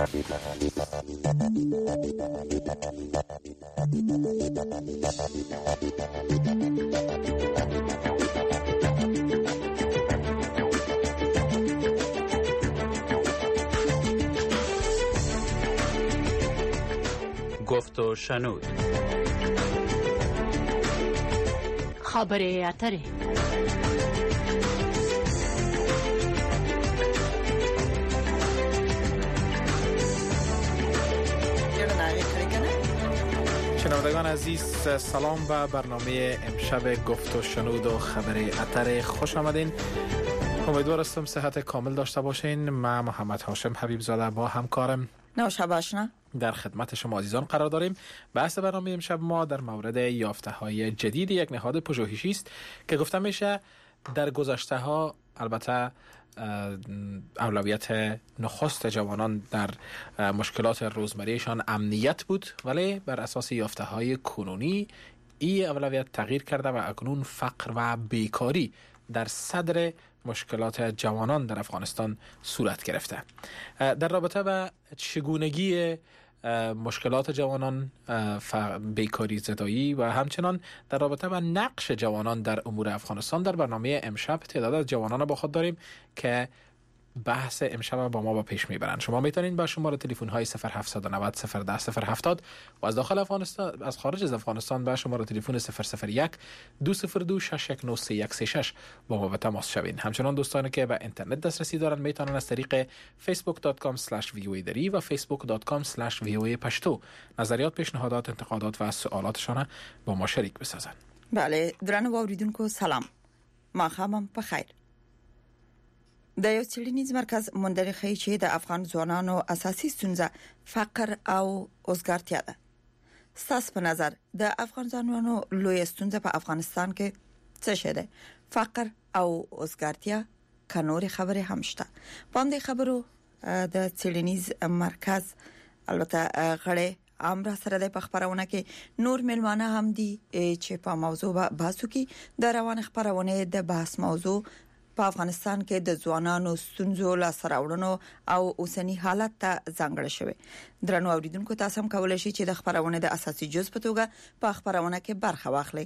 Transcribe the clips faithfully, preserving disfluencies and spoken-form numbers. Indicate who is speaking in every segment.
Speaker 1: گفت و شنود.
Speaker 2: خبر اتره.
Speaker 3: شنوندگان عزیز، سلام به برنامه امشب گفت و شنود و خبر اتر. خوش آمدین. امیدوار هستم صحت کامل داشته باشین. من محمد هاشم حبیب زاده با همکارم
Speaker 4: نوشب آشنا
Speaker 3: در خدمت شما عزیزان قرار داریم. بحث برنامه امشب ما در مورد یافته های جدید یک نهاد پژوهشی است که گفته میشه در گذشته ها البته اولویت نخست جوانان در مشکلات روزمریشان امنیت بود، ولی بر اساس یافته های کنونی این اولویت تغییر کرده و اکنون فقر و بیکاری در صدر مشکلات جوانان در افغانستان صورت گرفته. در رابطه با چگونگی مشکلات جوانان، بیکاری زدایی و همچنان در رابطه با نقش جوانان در امور افغانستان در برنامه امشب تعداد از جوانان با خود داریم که بحث امشب با ما با پیش میبرند. شما میتونید با شماره تلفن های صفر هفت نه صفر صفر ده صفر هفتاد و از داخل افغانستان، از خارج از افغانستان با شماره تلفن صفر صفر یک دو صفر دو شش یک نه سه یک سه شش با ما به تماس شوین. همچنان دوستانی که به اینترنت دسترسی دارند میتونن از طریق فیسبوک دات کام اسلش وی او ای دری و فیسبوک دات کام اسلش وی او ای پشتو نظریات، پیشنهادات، انتقادات و سوالاتشان با ما شریک بسازن.
Speaker 4: بله، درنو اوریدونکو سلام. ما خامم په خیر. د یو څېړنیز مرکز موندنې ښیي چې د افغان ځوانانو اساسي ستونزه فقر او اوزګارتیا ده. ستاسو په نظر د افغان ځوانانو لوی ستونزه په افغانستان کې څه شی ده؟ فقر او اوزګارتیا که نور خبرې هم شته؟ په دې خبرو د څېړنیز مرکز البته غړي امر سره د خبرونه کې نور ملمانه هم دي چې په موضوع بحث کوي. د روان خبرونه د بحث موضوع په افغانستان کې د ځوانانو ستونزو لاسته راوړنو او اوسنی حالت ته ځانګړی شوی. درنو اوریدونکو تاسو هم کولای شئ چې د خبرونه د اساسي جزء په توګه په خبرونه کې برخه واخلئ.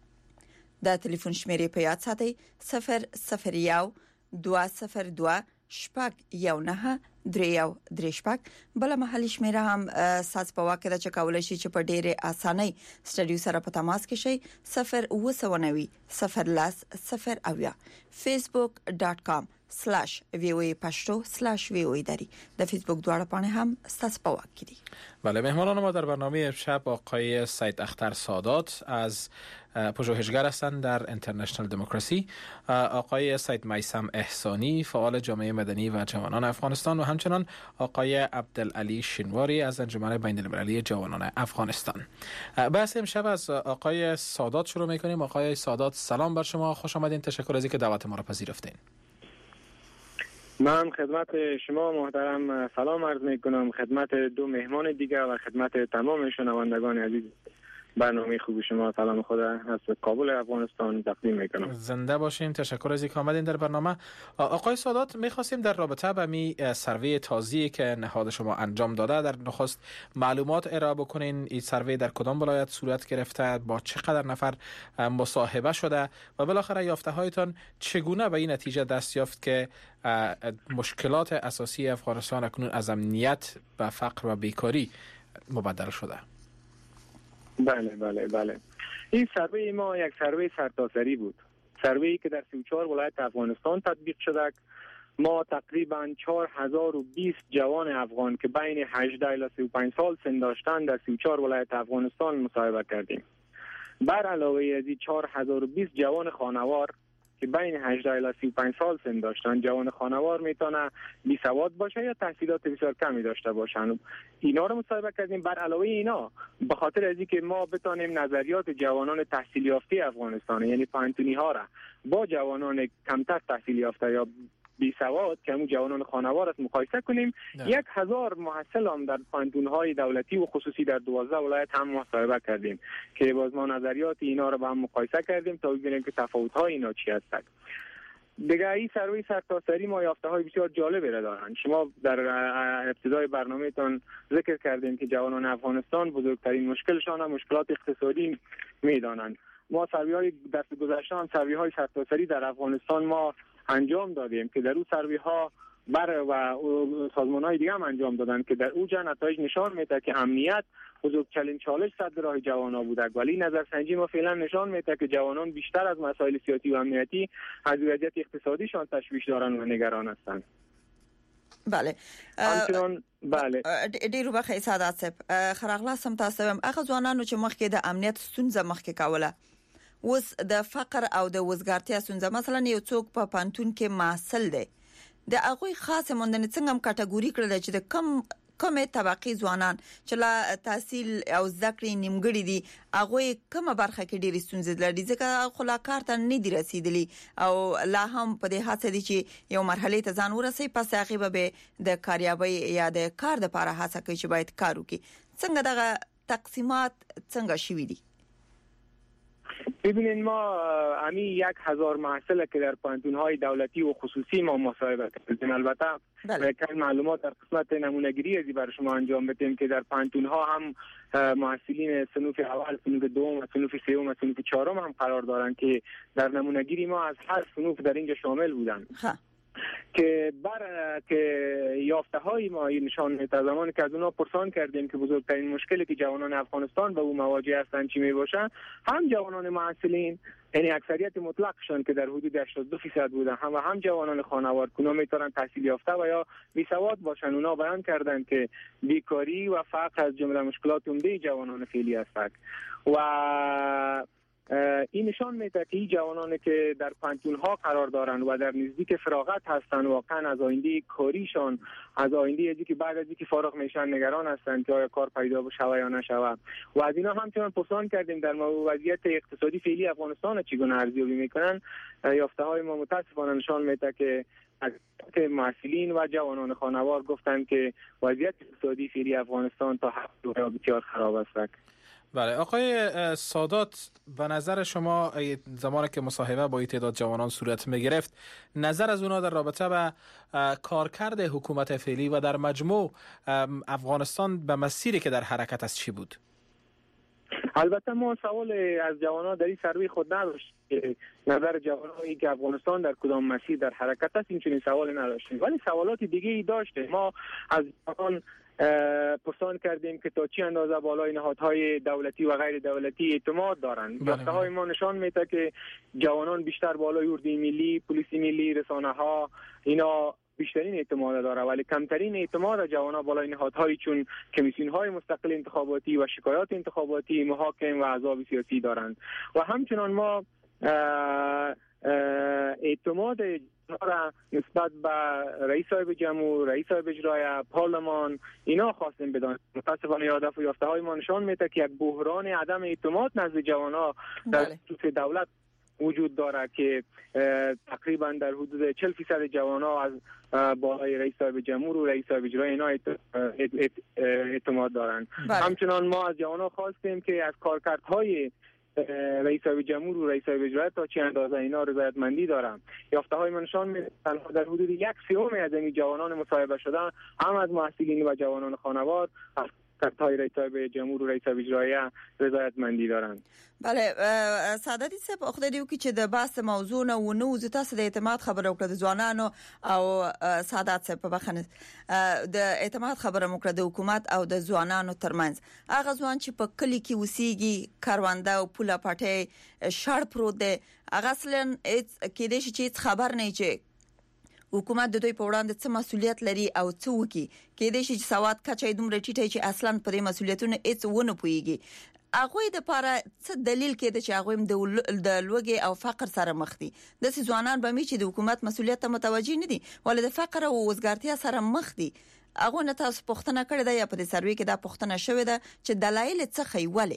Speaker 4: د ټلیفون شمیرې په یاد ساتئ صفر صفر یک دو صفر دو شپږ یو نه درې یو درې شپږ. بل محلي شمیره هم ساس په واکه د چکولای شي چې په ډېره اسانۍ سټډیو سره په تماس کې شي صفر اوه سوه نوي صفر لاس صفر اویا فیسبوک دات کام سلش وی او ای پشتو سلش وی او ای دری. د فیسبوک دواړه پاڼې هم ساس په واکه دي.
Speaker 3: بله، مهمانان ما در برنامه امشب آقای سید اختر سادات از پژوهشگر هستند در اینترنشنال دموکراسی، آقای سید میثم احسانی فعال جامعه مدنی و جوانان افغانستان و همچنان آقای عبدالعلی شینواری از انجمن بین‌المللی جوانان افغانستان. بحث امشب از آقای سادات شروع می‌کنیم. آقای سادات سلام بر شما، خوش آمدین. تشکر از اینکه دعوت ما را پذیرفتین.
Speaker 5: من خدمت شما محترم سلام عرض میکنم، خدمت دو مهمان دیگر و خدمت تمام شنوندگان عزیز برنامه خوب شما سلام خود از کابل افغانستان تقدیم میکنم.
Speaker 3: زنده باشین. تشکر از اینکه آمدین در برنامه. آقای سادات، میخواستیم در رابطه با می سروی تازی که نهاد شما انجام داده در نخست معلومات ارائه بکنین. این سروی در کدام ولایت صورت گرفته، با چقدر نفر مصاحبه شده و بالاخره یافته هایتان چگونه به این نتیجه دست یافت که مشکلات اساسی افغانستان اکنون از امنیت و فقر و بیکاری مبدل شده؟
Speaker 5: بله بله بله این سروی ما یک سروی سرتاسری بود، سروی که در سی و چهار ولایت افغانستان تطبیق شده. ما تقریبا چهار هزار و بیست جوان افغان که بین هجده الی سی و پنج سال سن داشتند در سی و چهار ولایت افغانستان مصاحبه کردیم. بر علاوه از این چهار هزار و بیست جوان خانوار که بین هجده الی سی و پنج سال سن داشتن، جوان خانوار میتونه بی سواد باشه یا تحصیلات بسیار کمی داشته باشن، اینا رو مصاحبه کردیم. بر علاوه اینا به خاطر از اینکه ما بتونیم نظریات جوانان تحصیل یافته افغانستان یعنی پانتونی ها را با جوانان کمتر تحصیل یافته یا بی سواد که همون جوانان خانوار است مقایسه کنیم، ده. یک هزار محصل هم در پانتون‌های دولتی و خصوصی در دوازده ولایت هم مصاحبه کردیم که باز ما نظریات اینا رو با هم مقایسه کردیم تا ببینیم که تفاوت‌های اینا چی هستند. دیگه این سروی سرتاسری ما یافته های بسیار جالبی را دارند. شما در ابتدای برنامهتان ذکر کردیم که جوانان افغانستان بزرگترین مشکلشان هم مشکلات اقتصادی میدانند. ما سروی های دست گذشته هم سروی های سرتاسری در افغانستان ما انجام دادیم که در اون سروی ها بر و سازمان های دیگه هم انجام دادن که در اوجا نتایج نشان میده که امنیت بزرگترین چالش صد راه جوانان بوده، ولی نظرسنجی ما فعلا نشان میده که جوانان بیشتر از مسائل سیاسی و امنیتی از وضعیت اقتصادیشان تشویش دارن و نگران هستند.
Speaker 4: بله
Speaker 5: همچنان بله
Speaker 4: ډیرو بخیر سعادت صاحب خراغلاسم تاسو هم هغه ځوانانو چې مخکې د امنیت ستونزه مخکې کوله اوس د فقر او د وزګارتیا ستونزه، مثلا یو څوک په پانتون کې محصل دی د هغه خاص موندنې څنګه هم کټګوري کړل چې د کم کومه طبقه ځوانان چې لا تحصیل او ذکر نیمګړي دي هغه کومه برخه کې ډېری ستونزې لري ځکه خلاکار ته نه دي رسیدلی او لا هم په دې هڅه دي چې یو مرحله ته ځان ورسي پس هغه به د کاریابي یا د کار د لپاره هڅه کوي چې باید کار وکړي. څنګه دغه تقسیمات څنګه شوي دي؟
Speaker 5: ببینید ما امی یک هزار محصل که در پانتون‌های دولتی و خصوصی ما مصاحبه کردیم، البته کمی معلومات در قسمت نمونه‌گیری ازی برای شما انجام بدیم که در پانتون‌ها هم محصلین صنوف اول، صنوف دوم و صنوف سوم و صنوف چهارم هم قرار دارند که در نمونه‌گیری ما از هر صنوف در اینجا شامل بودند که بر که یافته های ما نشان میده. زمانی که از اونها پرسان کردیم که بزرگترین مشکلی که جوانان افغانستان به او مواجه هستند چی میباشن، هم جوانان معسلین یعنی اکثریت مطلقشان که در حدود هشتاد و دو درصد بودن، هم و هم جوانان خانوار که میتونن تحصیل یافته و یا بی سواد باشن، اونا بیان کردند که بیکاری و فقر از جمله مشکلات عمده جوانان فعلی هستند و این نشان میده که این جوانانی که در پانتون ها قرار دارند و در نزدیک فراغت هستند واقعا از آینده کاریشان، از آینده ازی که بعد از اینکه فارغ میشن نگران هستند که آیا کار پیدا بشه یا نشود. و از اینا همچنان پرسان کردیم در وضعیت اقتصادی فعلی افغانستان چگونه ارزیابی میکنن. یافته های ما متاسفانه نشان میده که از معسلین و جوانان خانوار گفتند که وضعیت اقتصادی فعلی افغانستان تا حد بسیار خراب است.
Speaker 3: بله آقای سادات، به نظر شما زمانی که مصاحبه با این تعداد جوانان صورت می گرفت، نظر از اونا در رابطه به کارکرد حکومت فعلی و در مجموع افغانستان به مسیری که در حرکت است چی بود؟
Speaker 5: البته ما سوال از جوانان در این سروی خود نداشتیم که نظر جوانانی که افغانستان در کدام مسیر در حرکت است، این چنین سوال نداشتیم، ولی سوالات دیگه ای داشتیم. ما از جوانان پرسان کردیم که تا چی اندازه بالای نهادهای دولتی و غیر دولتی اعتماد دارند. یافته های ما نشان میده که جوانان بیشتر بالای اردوی ملی، پلیس ملی، رسانه ها اینا بیشترین اعتماد داره، ولی کمترین اعتماد جوانان بالای نهادهایی چون کمیسیون های مستقل انتخاباتی و شکایات انتخاباتی، محاکم و احزاب سیاسی دارند. و همچنان ما اعتماد را نسبت به رئیس صاحب جمهور، رئیس صاحب اجرایی، پارلمان اینا خواستیم بدانیم. متاسفانه یادف و یافته های ما نشان میده که یک بحران عدم اعتماد نزد جوانان در خصوص دولت وجود داره که تقریبا در حدود چهل درصد جوانان از بالای رئیس صاحب جمهور و رئیس صاحب اجرایی اینا اعتماد دارند. همچنان ما از جوانان خواستیم که از کارکردهای رئیس صاحب جمهور و رئیس صاحب اجرایی تا چه اندازه اینا رضایتمندی دارم. یافته های من نشان میده در حدود یک سوم از این جوانان مصاحبه شده هم از محصلین و جوانان خانوار از کارکردهای رئیس صاحب جمهور و رئیس صاحب اجرایی رضایتمندی دارند.
Speaker 4: بله سعادتي صاحب خدای دې وکړي چې د بحث موضوع نه ونه وځي، تاسو د اعتماد خبره وکړه د ځوانانو او سعادت صاحب په بخنه د اعتماد خبره وکړه د حکومت او د ځوانانو ترمنځ. هغه ځوان چې په کلی کې وسیږي، کاروانده او پوله پټي شړ پروت دی، هغه اصلا کې دې چې خبر نه چې حکومت د دوی په وړاندې څه مسولیت لري او څه وکي، کې دې چې سواد کچې دومره ټیټه چې اصلا په دې مسولیتونو هیڅ ونه پويږي. هغه د لپاره څه دلیل کېده چې هغه د لوګي او فقر سره مخ دي؟ د ځوانان به می چې د حکومت مسولیت ته متوجي نه دي ولې د فقر او وزګارتیا سره مخ دي. هغه نه تاسو پوښتنه کړې ده یا په دې سروي کې دا پوښتنه شوې ده چې دلایل څه خیواله؟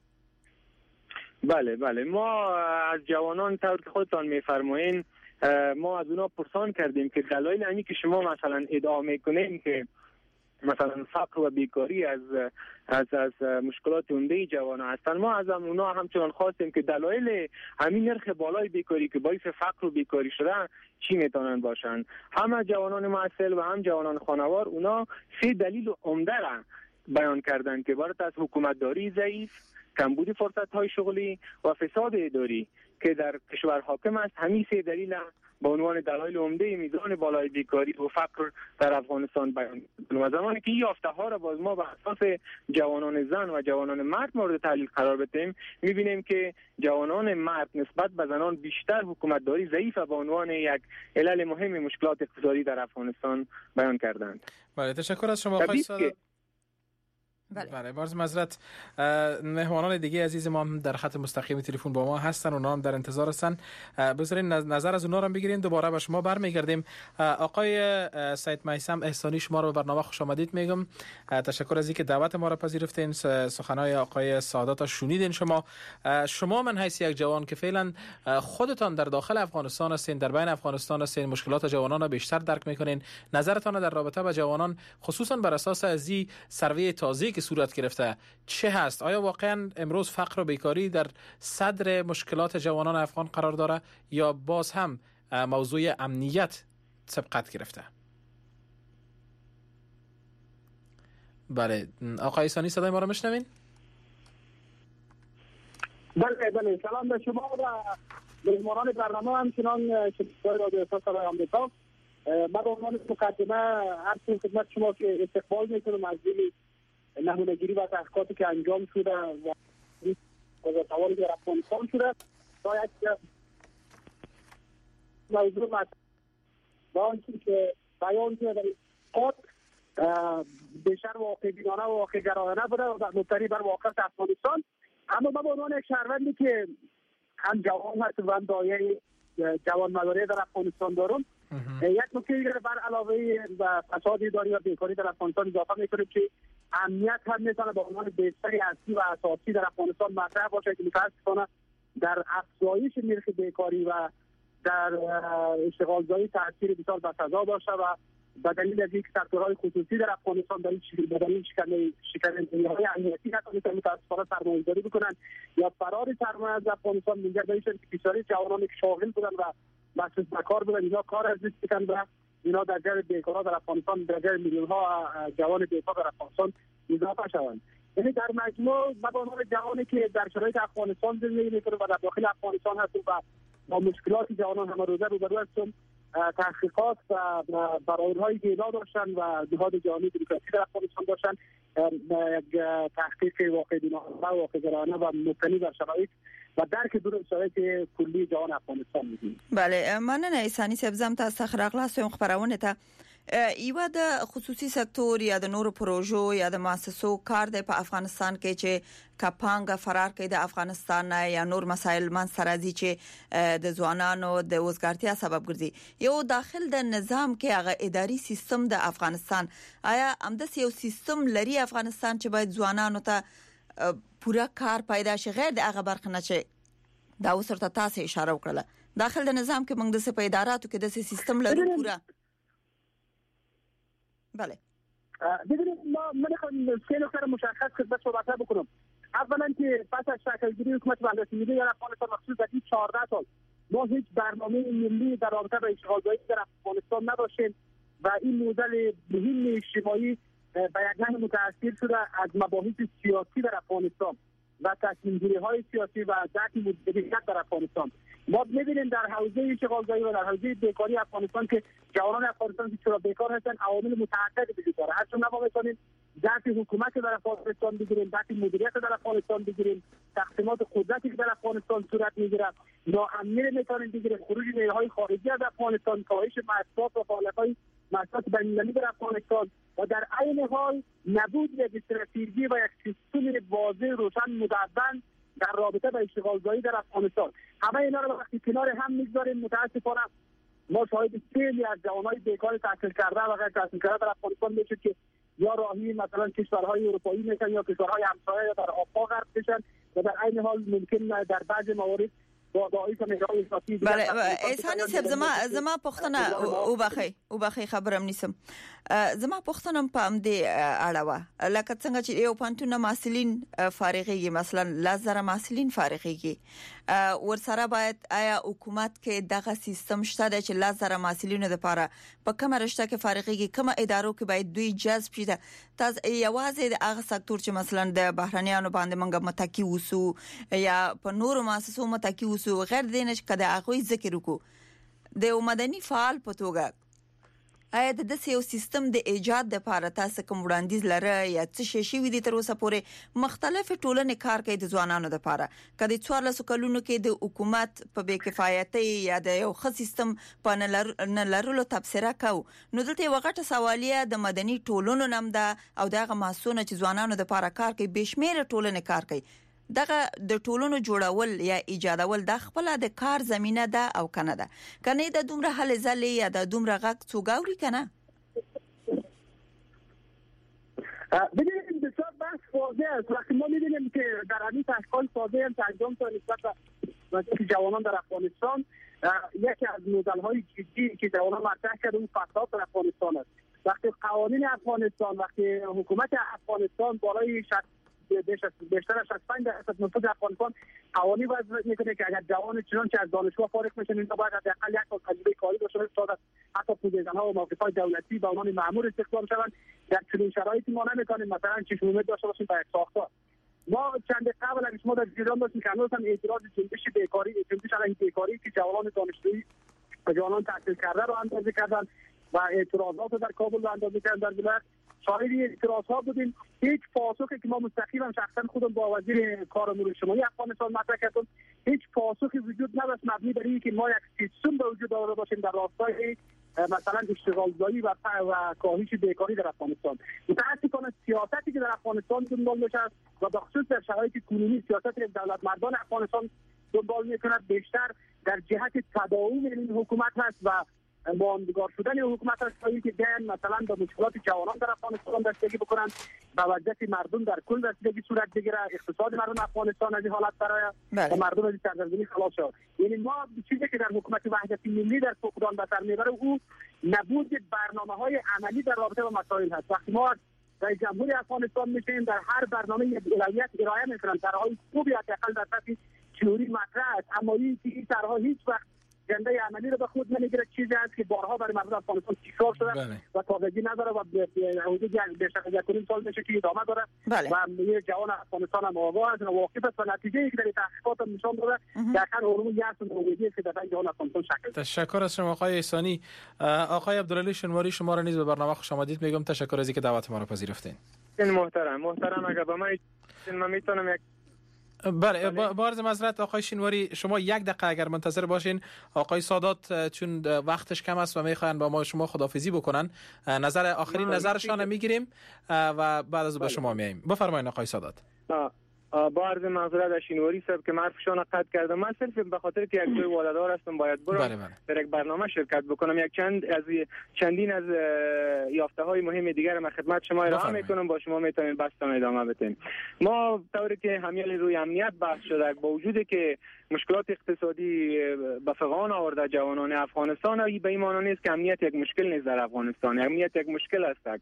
Speaker 5: بله بله ما از جوانان طور که خودتان میفرمایین ما از اونا پرسان کردیم که دلایل اینی که شما مثلا ادعا میکنین که مثلا فقر و بیکاری از از از مشکلات عمده جوانان هستند. ما از اونا همچنان خواستیم که دلایل همین نرخ بالای بیکاری که باعث فقر و بیکاری شده چی میتونن باشند. هم جوانان معسل و هم جوانان خانوار اونا سه دلیل عمده را بیان کردن که عبارت از حکومتداری ضعیف، کمبود فرصت‌های شغلی و فساد اداری که در کشور حاکم است. همین سه دلیل به عنوان دلایل عمده میزان بالای بیکاری و فقر در افغانستان بیان کردن. و زمانی که این یافته‌ها را باز ما به اساس جوانان زن و جوانان مرد مورد تحلیل قرار بدیم، می‌بینیم که جوانان مرد نسبت به زنان بیشتر حکومتداری ضعیف به عنوان یک علل مهم مشکلات اقتصادی در افغانستان بیان کردند.
Speaker 3: بله، تشکر از شما آقای سادات.
Speaker 4: بله
Speaker 3: بله باز معذرت، مهمانان دیگه عزیز ما هم در خط مستقیم تلفن با ما هستن، اونا هم در انتظار هستن. بذارین نظر از اونا رو بگیرین، دوباره به شما برمیگردیم. آقای سید میثم احسانی، شما رو به برنامه خوش آمدید میگم. تشکر از اینکه دعوت ما رو پذیرفتین. سخنهای آقای سادات شنیدین. شما شما من حیث یک جوان که فعلا خودتان در داخل افغانستان هستین، در بین افغانستان هستین، مشکلات جوانان رو بیشتر درک میکنین. نظرتان در رابطه با جوانان خصوصا بر اساس از این سروی تازه که صورت گرفته چه هست؟ آیا واقعا امروز فقر و بیکاری در صدر مشکلات جوانان افغان قرار داره یا باز هم موضوع امنیت سبقت گرفته؟ بله آقای ایسانی، صدای ما رو میشنوین؟
Speaker 6: بله بله، سلام به شما و مهمانان برنامه، همچنان شنوندگان رادیو صدای آمریکا. من به عنوان مقدمه عرض خدمت شما که استقبال میکنم از نمونه‌گیری و تحقیقاتی که انجام شده و وزارت‌عالی در افغانستان شده تا یک موضوع مطرح با آنچه که بیان شده در اسقاط بیشتر واقع بینانه و واقع گرایانه بوده و مبتنی بر واقعیت افغانستان. اما ما به عنوان یک شهروندی که هم جوان هست و هم دایه جوان مداره در افغانستان دارم، یک نکته بر علاوه و فساد اداری و بیکاری در افغانستان اضافه میکنیم که امنیت هم میتونه به عنوان بیشتری اصلی و اساسی در افغانستان مطرح باشه که متاسفانه در افزایش نرخ بیکاری و در اشتغالزایی تاثیر بسیار بسزا داشته و به دلیل از اینکه سکتورهای خصوصی در افغانستان در این به دلیل شکننده‌های امنیتی نتونستن متاسفانه سرمایه‌گذاری بکنن یا فرار سرمایه از افغانستان منجر به این شد که بسیاری جوانان که شاغل بودن و مصروف به کار بودن اینا کار از دست کردن و اینا در جای بیکارا در افغانستان در جای میلیون ها جوان بیکار در افغانستان اضافه شوند. یعنی در مجموع ما به عنوان جوانی که در شرایط افغانستان زندگی می‌کنیم و در داخل افغانستان هستیم و با مشکلات جوانان هم روزه روبرو هستیم، تحقیقات و برآوردهای دیلا داشتن و جهاد جهانی دموکراسی در افغانستان داشتن، یک تحقیق واقع بینانه و واقع گرایانه و مبتنی بر شرایط و درک درست شرایط کلی جهان افغانستان می‌دیم.
Speaker 4: بله مننه ایسانی صاحب، زم تاسو خبرغلا سوم خبرونه ته ایو د خصوصي سکتور یا د نورو پروژو یا د مؤسسو کار د په افغانستان کې چې کپانګ فرار کوي د افغانستان یا نور مسایل من سره دي چې د ځوانانو د وزګارتیا سبب ګرځي. یو داخل د نظام کې هغه اداري سیستم د افغانستان آیا همداسې یو سیستم لري افغانستان چې باید ځوانانو ته پوره کار پیدا شي غیر د هغه برخه نه چې دا وسرته تاسو اشاره وکړه داخل د نظام کې موږ د سپه اداراتو کې د سیستم لرو پوره؟ بله
Speaker 6: ببینید ما من میخوام سه نکته مشخص خدمت شما مطرح بکنم. اولا که پس از شکلگیری حکومت وحدت ملی در افغانستان مخصوص در این چهارده سال ما هیچ برنامه ملی در رابطه با اشغالزایی در افغانستان نداشتیم و این موزل مهم اجتماعی به یک نحو متاثر شده از مباحث سیاسی در افغانستان و تصمیم‌گیری‌های سیاسی و درک مدیریت در افغانستان. ما می‌بینیم در حوزه اشغالزایی و در حوزه بیکاری افغانستان که جوانان افغانستان که چرا بیکار هستند عوامل متعددی وجود داره. هرچند ما می‌تونیم درک حکومت در افغانستان بگیریم، درک مدیریت در افغانستان بگیریم، تقسیمات قدرتی که در افغانستان صورت می‌گیره، ناامنی می‌تونیم بگیریم، خروج نیروهای خارجی از افغانستان، کاهش مصرف و فعالیت‌های مصرف بین‌المللی در افغانستان و در عین حال نبود یک استراتژی و یک سیستم واضح روشن مدون در رابطه با اشغالزایی در افغانستان. همه اینا رو وقتی کنار هم می‌گذاریم متأسفانه ما شاهد خیلی از جوانای بیکار تحصیل کرده و غیر تحصیل کرده در افغانستان میشه که یا راهی مثلا کشورهای اروپایی میشن یا کشورهای همسایه یا در آفاق غرق بشن و در عین حال ممکن در بعضی موارد با دایی که نگاه ذاتی
Speaker 4: بله احسان صاحب زما زما پښتنه او بخي او بخي خبرم نیسم زما پښتنم پام دی اړه لکه څنګه چې یو پانتون مسلین فارغيږي مثلا لزر مسلین فارغيږي ورسره باید آیا حکومت کې دغه سیستم شته چې لزر مسلینو لپاره په کومه رشته کې فارغيږي کومه ادارو کې باید دوی جذب شي تاسو یوازې د هغه سکتور چې مثلا د بهرنیانو باندې منګه متکی وسو یا په نورو مؤسسو متکی وسو غیر دینش کده هغه ذکر وکړو د مدني فعال په توګه آیا د دې یو سیستم د ایجاد لپاره تاسو کوم وړاندیز لره یا څه شي وي د تر اوسه پورې مختلف ټولنې کار کوي د ځوانانو لپاره کدي څوارلس کلونو کې د حکومت په بې کفایتۍ یا د یو ښه سیستم په نه لرلو تبصره کو نو دلته یو غټه سوالیه د مدني ټولنو نم ده او دغه مسؤلونه چې ځوانانو لپاره کار کوي بشمیره ټولنې کار کوي دغه د ټولونو جوړول یا ایجادول د خپل د کار زمينه ده او کنه ده کنه د دومره حل زلي یا د دومره غک څوګاوري کنه
Speaker 6: ببینید بسیار بحث واضح است وقتی ما می‌بینیم که در همین تحقیقات ساده هم انجام شده نسبت به جوانان در افغانستان یکی از مدل‌های جدی که جوانان مطرح کرده اون فساد در افغانستان است وقتی قوانین افغانستان وقتی حکومت افغانستان بالای بیشتر از شصت و پنج درصد نفوذ افغانستان قوانین وضع میکنه که اگر جوان چنانچه از دانشگاه فارغ میشن اینها باید حداقل یک سال تجربه کاری داشته باشند تا حتی پوزیشن‌ها و موقع‌های دولتی به عنوان مأمور استخدام شوند در چنین شرایطی ما نمیتونیم مثلا چشم امید داشته باشیم به یک ساختار ما چند قبل از ما در ایران داشتیم که هنوز هم اعتراض جنبش بیکاری جنبش علیه بیکاری که جوانان دانشجویی و جوانان تحصیل کرده رو اندازه کردن و اعتراضات در کابل رو اندازه کردن در ولایت شاهد اعتراض ها بودیم هیچ پاسخی که ما مستقیما شخصا خودم با وزیر کار امور اجتماعی افغانستان مطرح کردم هیچ پاسخی وجود نداشت مبنی بر اینکه ما یک سیستم به وجود آورده باشیم در راستای مثلا اشتغالزایی و و کاهش بیکاری در افغانستان متاسفانه سیاستی که در افغانستان دنبال میشه و به خصوص در شرایط کنونی سیاست دولت مردان افغانستان دنبال میکند بیشتر در جهت تداوم این حکومت هست و ماندگار شدن حکومت است تا اینکه بیان مثلا به مشکلات جوانان در افغانستان رسیدگی بکنند و وضعیت مردم در کل رسیدگی صورت بگیره اقتصاد مردم افغانستان از این حالت برای و مردم از سرزمین خلاص شد یعنی ما چیزی که در حکومت وحدت ملی در فقدان به سر میبره او نبود برنامه‌های عملی در رابطه با مسائل هست وقتی ما در جمهوری افغانستان میشیم در هر برنامه یک اولویت ارائه میکنند طرحهای خوبی حداقل در سطح تئوری مطرح است اما این این طرحها هیچ وقت جنبه عملی رو به خود نمیگیره چیزی است که بارها برای مردم افغانستان تکرار شده بله. و تازگی نداره و حدود بیشتر از یک سال میشه که ادامه داره بله. و یه جوان افغانستان هم آگاه است و واقف است و نتیجه که در تحقیقات نشان داده دقیقاً علوم یأس و امیدی است که در جهان افغانستان شکل
Speaker 3: تشکر از شما آقای احسانی. آقای عبدالعلی شنواری شما را نیز به برنامه خوش آمدید میگم تشکر از اینکه دعوت ما را پذیرفتین.
Speaker 5: محترم محترم اگر با من من میتونم یک
Speaker 3: بله با عرض معذرت آقای شینواری شما یک دقیقه اگر منتظر باشین آقای سادات چون وقتش کم است و میخوان با ما شما خداحافظی بکنن نظر آخرین نظرشان میگیریم و بعد از به شما میایم بفرمایید آقای سادات.
Speaker 5: با عرض معذرت شینواری صاحب که حرفشون قطع کردم من صرف به خاطر که یک جای والدار هستم باید برم بله بله. در یک برنامه شرکت بکنم یک چند از چندین از یافته های مهم دیگر من خدمت شما ارائه میکنم با شما میتونید بحثتون ادامه بدین. ما طوری که همیشه روی امنیت بحث شده با وجودی که مشکلات اقتصادی به فغان آورده جوانان افغانستان و به این معنی نیست که امنیت یک مشکل نیست در افغانستان امنیت یک مشکل است.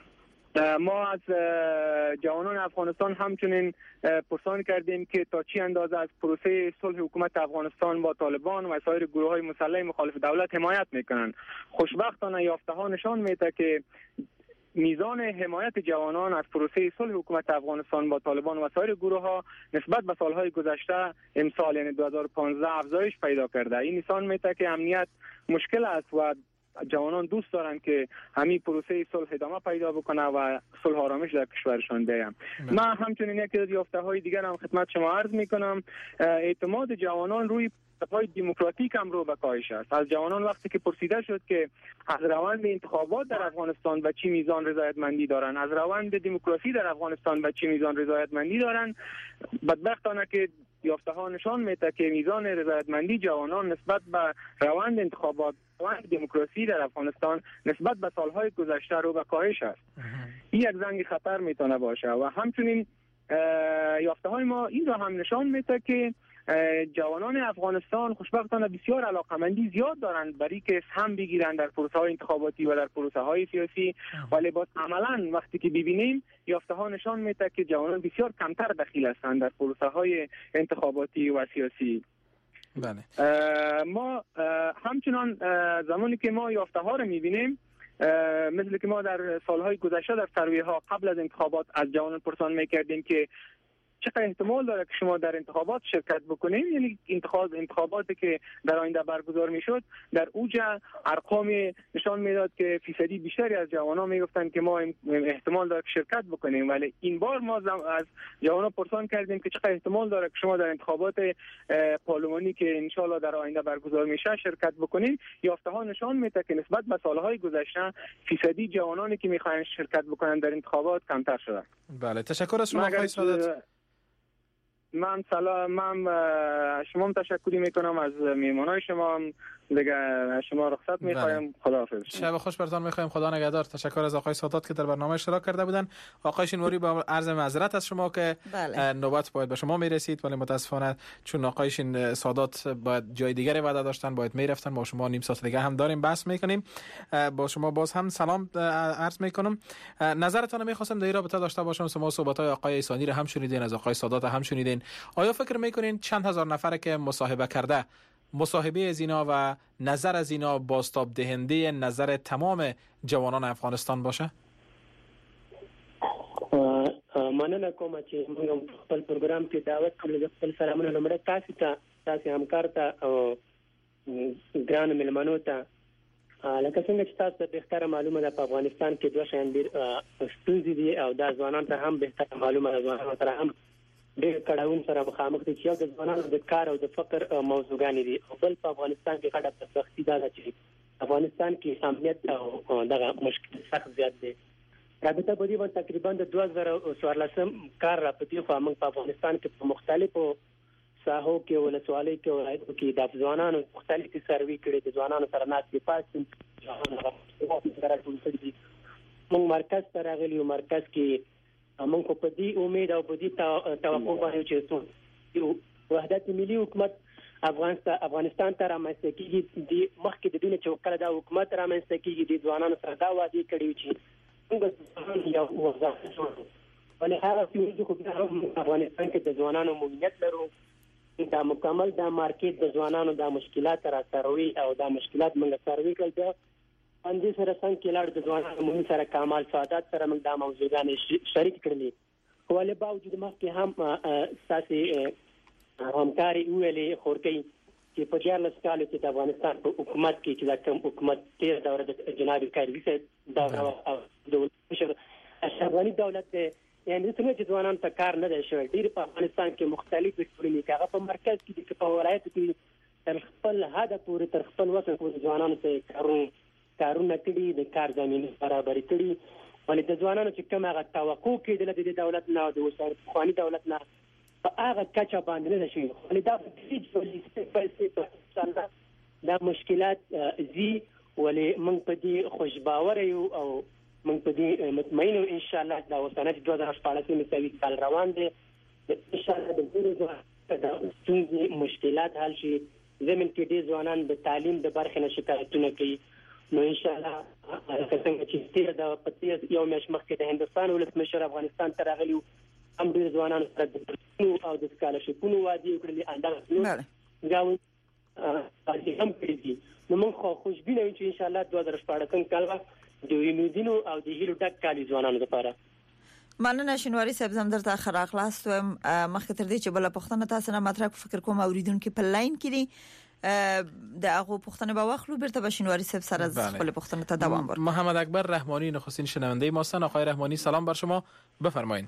Speaker 5: ما از جوانان افغانستان همچنین پرسان کردیم که تا چی اندازه از پروسه صلح حکومت افغانستان با طالبان و سایر گروه‌های مسلح مخالف دولت حمایت میکنند. خوشبختانه یافته‌ها نشان میده که میزان حمایت جوانان از پروسه صلح حکومت افغانستان با طالبان و سایر گروه‌ها نسبت به سالهای گذشته امسال یعنی دو هزار و پانزده افزایش پیدا کرده. این نشان میده که امنیت مشکل است و جوانان دوست دارن که همین پروسه صلح ادامه پیدا بکنه و صلح آرامش در کشورشان بیایم. من همچنین یک از یافته‌های دیگر هم خدمت شما عرض میکنم اعتماد جوانان روی پای دموکراتیک هم رو به کاهش است. از جوانان وقتی که پرسیده شد که از روند انتخابات در افغانستان به چی میزان رضایتمندی دارن از روند دموکراسی در افغانستان به چی میزان رضایتمندی دارن بدبختانه که یافته ها نشان میده که میزان رضایتمندی جوانان نسبت به روند انتخابات روند دموکراسی در افغانستان نسبت به سالهای گذشته رو به کاهش است. این یک زنگ خطر میتونه باشه و همچنین یافته های ما این را هم نشان میده که جوانان افغانستان خوشبختانه بسیار علاقمندی زیاد دارند برای که سهم بگیرند در پروسه های انتخاباتی و در پروسه های سیاسی، ولی باز عملا وقتی که ببینیم یافته ها نشان میده که جوانان بسیار کمتر دخیل هستند در پروسه های انتخاباتی و سیاسی.
Speaker 3: بله.
Speaker 5: ما همچنان زمانی که ما یافته ها رو میبینیم، مثل که ما در سالهای گذشته در سرویه ها قبل از انتخابات از جوانان پرسان میکردیم که چقدر احتمال داره که شما در انتخابات شرکت بکنید، یعنی انتخاب انتخاباتی که در آینده برگزار میشد، در اوج ارقام نشان میداد که فیصدی بیشتری از جوانان میگفتند که ما احتمال داره که شرکت بکنیم. ولی این بار ما از جوانان پرسان کردیم که چقدر احتمال داره که شما در انتخابات پارلمانی که ان شاء الله در آینده برگزار میشه شرکت بکنید. یافته ها نشان میده که نسبت به سالهای گذشته فیصدی جوانانی که میخواین شرکت بکنن در انتخابات کمتر شده.
Speaker 3: بله، تشکر از شما آقای سعادت.
Speaker 5: من سلام من شما هم تشکری میکنم از میهمانای شما، دیگه شما رخصت میخوایم. خداحافظ.
Speaker 3: شب خوش برتان میخوایم. خدا نگهدار. تشکر از آقای سادات که در برنامه اشتراک کرده بودن. آقای شینواری با عرض معذرت از شما که بله. نوبت باید به شما میرسید، ولی متاسفانه چون آقای شین سادات باید جای دیگری وعده داشتن باید میرفتن. با شما نیم ساعت دیگه هم داریم بحث میکنیم. با شما باز هم سلام عرض میکنم. نظرتون میخواستم در این رابطه داشته باشم. شما صحبت‌های آقای ایسانی رو هم شنیدین، از آقای سادات هم شنیدین. آیا فکر میکنین چند هزار نفر که مصاحبه کرده مصاحبه از اینا و نظر از اینا بازتاب دهنده نظر تمام جوانان افغانستان باشه؟
Speaker 7: مننه کوم چې موږ خپل پروګرام کې دعوت کړل. خپل سلامونه لمړی تاسو ته، تاسو همکار ته او ګران ملمنو ته. لکه څنګه چې تاسو ته بهتره معلومه ده په افغانستان کې دوه شان ډیر ستونزې دي او دا ځوانان ته هم بهتره معلومه ده. ځوانان سره هم ډېر کړهون سره مخامخ دي چې یو د ځوانانو د کار او د فقر موضوعګانې دي. او بل په افغانستان کې غټه بدبختي دا ده چې افغانستان کې امنیت او دغه مشکل سخت زیات دی. رابطه په دې باندې تقریبا د دوه زره څوارلسم کار را پدې خو موږ په افغانستان کې په مختلفو ساحو کې ولسوالۍ کې ولایتو کې د ځوانانو مختلفي سروي کړي، د ځوانانو سره ناستې پاتې موږ مرکز ته راغلي یو. مرکز کې موږ په دې امید او په دې توقع باندې چې وحدت ملي حکومت افغانستان افغانستان ته رامنځته کیږي. د مخکې د دې چې وکړه دا حکومت رامنځته کیږي د ځوانانو سره دا وعده کړی چې موږ یو وضاحت جوړو. ولې هغه چې خو په افغانستان کې د ځوانانو موقعیت لرو، دا مکمل دا مارکیټ د ځوانانو د مشکلات را سروي او دا مشکلات موږ سروي کړل. دا اندې سره څنګه کې لار د ځوانانو موږ سره کمال سعادت سره موږ دا موضوعګان شریک کړلې. ولې باوجود مخکې هم ساسي همکاري ویلې خورکې چې په دیارلس کال کې د افغانستان په حکومت کې چې دا کوم حکومت تیر دوره د جناب کاري صاحب دا دولت مشر افغاني دولت یعنی څنګه چې ځوانان ته کار نه دی شوی. ډېر په افغانستان کې مختلف ټولنې کاغه په مرکز کې په ولایت کې تر خپل هدف پورې تر خپل وسه پورې ځوانانو ته کارونه کارونه کړي، د کار زمینه برابر کړي. ولې د ځوانانو چې کوم هغه توقع کېدل د دولت نه او د وسایل خواني دولت نه په هغه کچه باندې نه شي. ولې دا د دا مشکلات زی ولې موږ په دې خوشباور یو او موږ په دې مطمئن یو ان شاء الله دا وسنه دوه زره شپږ مساوي کال روان دي. ان شاء الله د ډیرو ځوانانو مشکلات حل شي. زمين کې ډیر ځوانان د تعلیم د برخې نه شکایتونه کوي. نو ان شاء الله څنګه چې تیر د پتیس یو مېش مخکې د هندستان ولسمشر افغانستان ته راغلی هم ډیر ځوانان سره د او د سکالرشپونو وادي وکړي اندازه غاوي هم کړی. نو موږ خو خوشبینه یو چې ان شاء الله دوه زره شپږ کال د وینودینو او د هیلو ډک کالي ځوانانو لپاره.
Speaker 4: مننه شینواری صاحب، زم درته خراغ خلاص و مخکې تر دې چې بل پښتنه تاسو نه مطرح فکر کوم اوریدونکو په لاین کې د هغه پښتنه به واخلو برته به شینواری صاحب سره از خپل پښتنه ته دوام ورکړو.
Speaker 3: محمد اکبر رحمانی نخستین شنونده ما هستن. آقای رحمانی سلام بر شما، بفرمایید.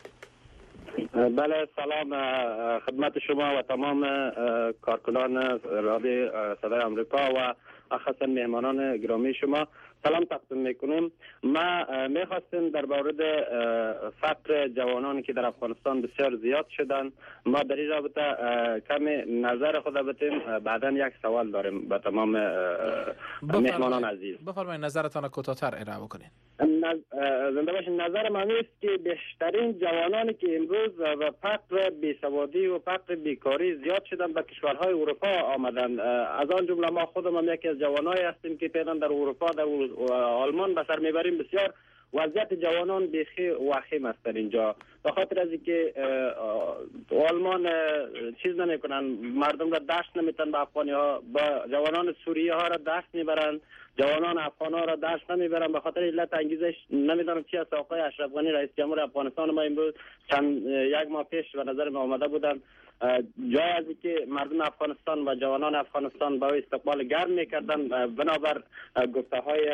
Speaker 8: بله سلام خدمت شما و تمام کارکنان رادیو صدای آمریکا و خاصا مهمانان گرامی شما. سلام تقدیم میکنیم. ما میخواستیم در مورد فقر جوانانی که در افغانستان بسیار زیاد شدن، ما در این رابطه کمی نظر خود بدیم. بعدا یک سوال داریم به تمام مهمانان عزیز.
Speaker 3: بفرمایید نظرتان کوتاه‌تر ارائه بکنید.
Speaker 8: زنده باشین. نظر من است که بیشترین جوانانی که امروز و فقر بیسوادی و فقر بیکاری زیاد شدن به کشورهای اروپا آمدن. از آن جمله ما خودم یکی از جوانایی هستیم که فعلا در اروپا در آلمان به سر میبریم. بسیار وضعیت جوانان بیخی وخیم است در اینجا، به خاطر از اینکه آلمان چیز نمیکنن، مردم را دست نمیتن به افغانی ها، با جوانان سوریه ها را دست میبرن، جوانان افغان ها را دست نمیبرن. به خاطر علت انگیزش نمیدونم چی است. آقای اشرف غنی رئیس جمهور افغانستان ما امروز چند یک ماه پیش به نظر ما آمده بودن، جای از که مردم افغانستان و جوانان افغانستان با استقبال گرم میکردن بنابر گفته های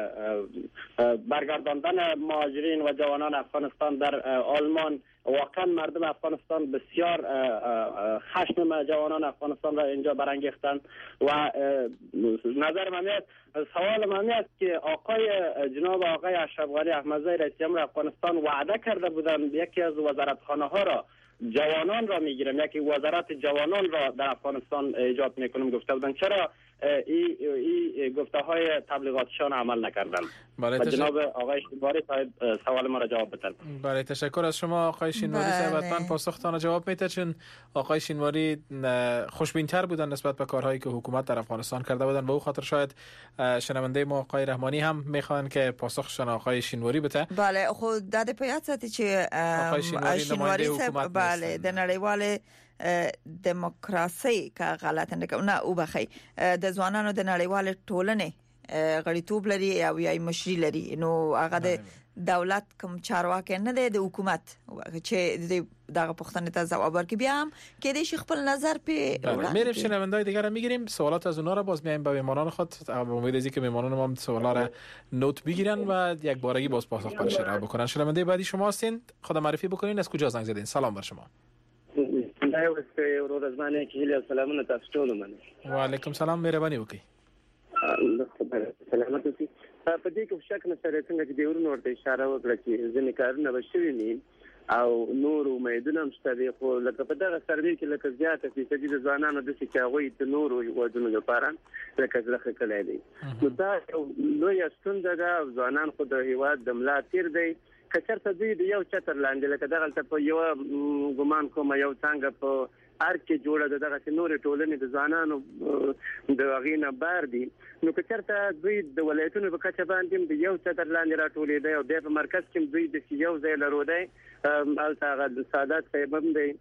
Speaker 8: برگرداندن مهاجرین و جوانان افغانستان در آلمان. واقعا مردم افغانستان بسیار خشم جوانان افغانستان را اینجا برانگیختن و نظر من است، سوال من است که آقای جناب آقای اشرف غنی احمدزی رئیس جمهور افغانستان وعده کرده بودند یکی از وزارتخانه ها را جوانان را میگیرم، یکی وزارت جوانان را در افغانستان ایجاد میکنم گفته بودن. چرا این ای گفته های تبلیغاتشان عمل نکردن؟ و جناب آقای شینواری صاحب سوال ما را جواب بدن.
Speaker 3: بله تشکر از شما آقای شینواری صاحب. حتما پاسختان جواب میده، چون آقای شینواری خوشبین‌تر بودن نسبت به کارهایی که حکومت در افغانستان کرده بودن و او خاطر شاید شنونده ما آقای رحمانی هم میخوان که پاسخشان آقای شینواری بده.
Speaker 4: بله خود د پيات ساتي چې
Speaker 3: آقای شینواری
Speaker 4: صاحب بله د نړیوال دموکراسي کا غلط نه کوي او بخي د ځوانانو د نړیوال ټولنې غړیتوب لري او یای مشري لري، نو هغه د دولت کوم چارواکي نه دی، د حکومت چې دغه پښتنه ته جواب ورکړي. بیا هم کې د شیخ خپل نظر په
Speaker 3: میریم شنوندای دیگر رو میگیریم، سوالات از اونها رو باز میایم به مهمانان خود. به امید از اینکه مهمانان ما سوالا رو نوت بگیرن و یک بارگی باز پاسخ برش ارائه بکنن. شنونده بعدی شما هستین، خود معرفی بکنین، از کجا زنگ زدین؟ سلام بر شما.
Speaker 8: دا یو څه ورو ورځمانه کې هیله سلامونه تاسو ټول مننه.
Speaker 3: وعلیکم سلام، مهرباني وکړئ.
Speaker 8: سلامات اوسئ. په دې کې شک نه سره څنګه چې دیورونو ورته اشاره وکړه چې ځینې کارونه به شوي نه او نور امیدونه هم شته دي، خو لکه په دغه سروې کې لکه زیاته فیصدي د ځوانانو داسې چې هغوی د نورو هیوادونو لپاره لکه زړه ښه کړی دی. نو دا یو لویه ستونزه ده. ځوانان خو د هیواد د ملا تیر دی. که چېرته دوی د یو چتر لاندې لکه دغلته په یوه ګمان کومه یو څانګه په هر کې جوړه ده، دغسې نورې ټولنې د ځوانانو د هغې نه بار دي، نو که چېرته دوی د ولایتونو په کچه باندې هم د یو چتر لاندې راټولېدی او بیا په مرکز کې هم دوی داسې یو ځای لرو دی، هلته هغه د سادات صاحب هم دی،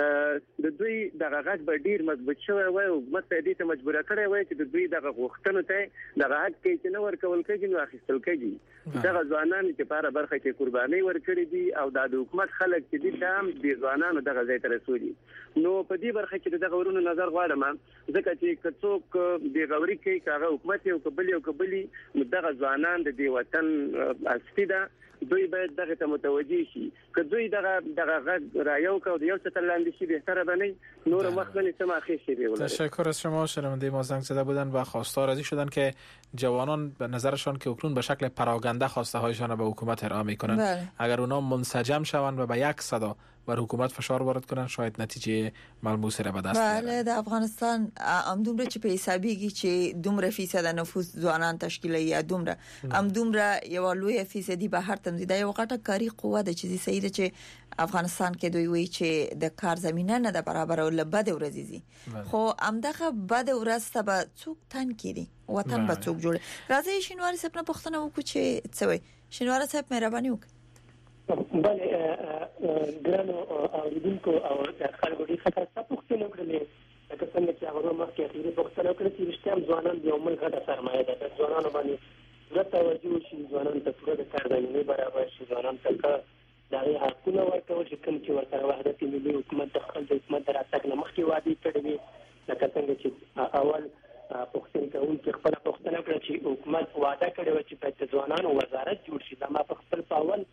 Speaker 8: د دوی دغه غږ به ډیر مضبوط شوی وای او حکومت ته دې ته مجبوره کړی وای چې د دوی دغه غوښتنو ته دغه حق کې چې نه ورکول کېږي نو اخیستل کېږي. دغه ځوانان چې په هره برخه کې قرباني ورکړي دي او د حکومت خلک چې دي هم د ځوانانو دغه ځای ته رسولي. نو په دې برخه کې دغه ورونو نظر غواړم، ځکه چې کڅوک د غوري کې کاغه حکومت یو قبلي او قبلي نو دغه ځوانان د دې وطن اصلي ده، دوی باید دغه ته متوجي شي. که دوی دغه دغه غږ را یو کو د یو څه لاندې شي بهتره بنی، نور وخت بنی سم اخی شي.
Speaker 3: تشکر از شما. شنونده ما زنگ زده بودن و خواستار ازی شدن که جوانان به نظرشان که اکنون به شکل پراگنده خواسته هایشان را به حکومت ارائه میکنن، بله. اگر اونا منسجم شوند و به یک صدا بر حکومت فشار وارد کنن شاید نتیجه ملموسی را به دست بیارن.
Speaker 4: بله د افغانستان ام دومره چې په حسابيږي چې دومره فیصد نفوس ځوانان تشکیل یا دومره ام دومره یو لوی فیصدي به هر تم زیاده یو غټه کاری قوه د چیزی صحیح ده چې افغانستان کې دوی وی چې د کار زمينه نه د برابر او لبد ورزيزي، خو امدغه بد ورسته به څوک تن کړي وطن به څوک جوړ. راځي شینواری صاحب نه پوښتنه وکړو چې څه وي. شینواری صاحب مهرباني وکړئ.
Speaker 7: بله ګرانو اوریدونکو او خلکو ډېر ښه تاسو پوښتنه وکړلې، لکه څنګه چې هغه مخکې اخیري پوښتنه وکړه چې رښتیا هم ځوانان د یو ملک غټه سرمایه ده. ځوانانو باندې پوره توجه وشي، ځوانانو ته پوره د کار زمینې برابر شي، ځوانانو ته د هغې حقونه ورکول شي کوم چې ورسره وحدت ملي حکومت د خپل د حکومت د راتګ نه مخکې وعدې کړې وې، لکه څنګه چې اول پوښتنه کوونکي خپله پوښتنه وکړه چې حکومت وعده کړې وه چې باید د ځوانانو وزارت جوړ شي. دا ما په خپل په اول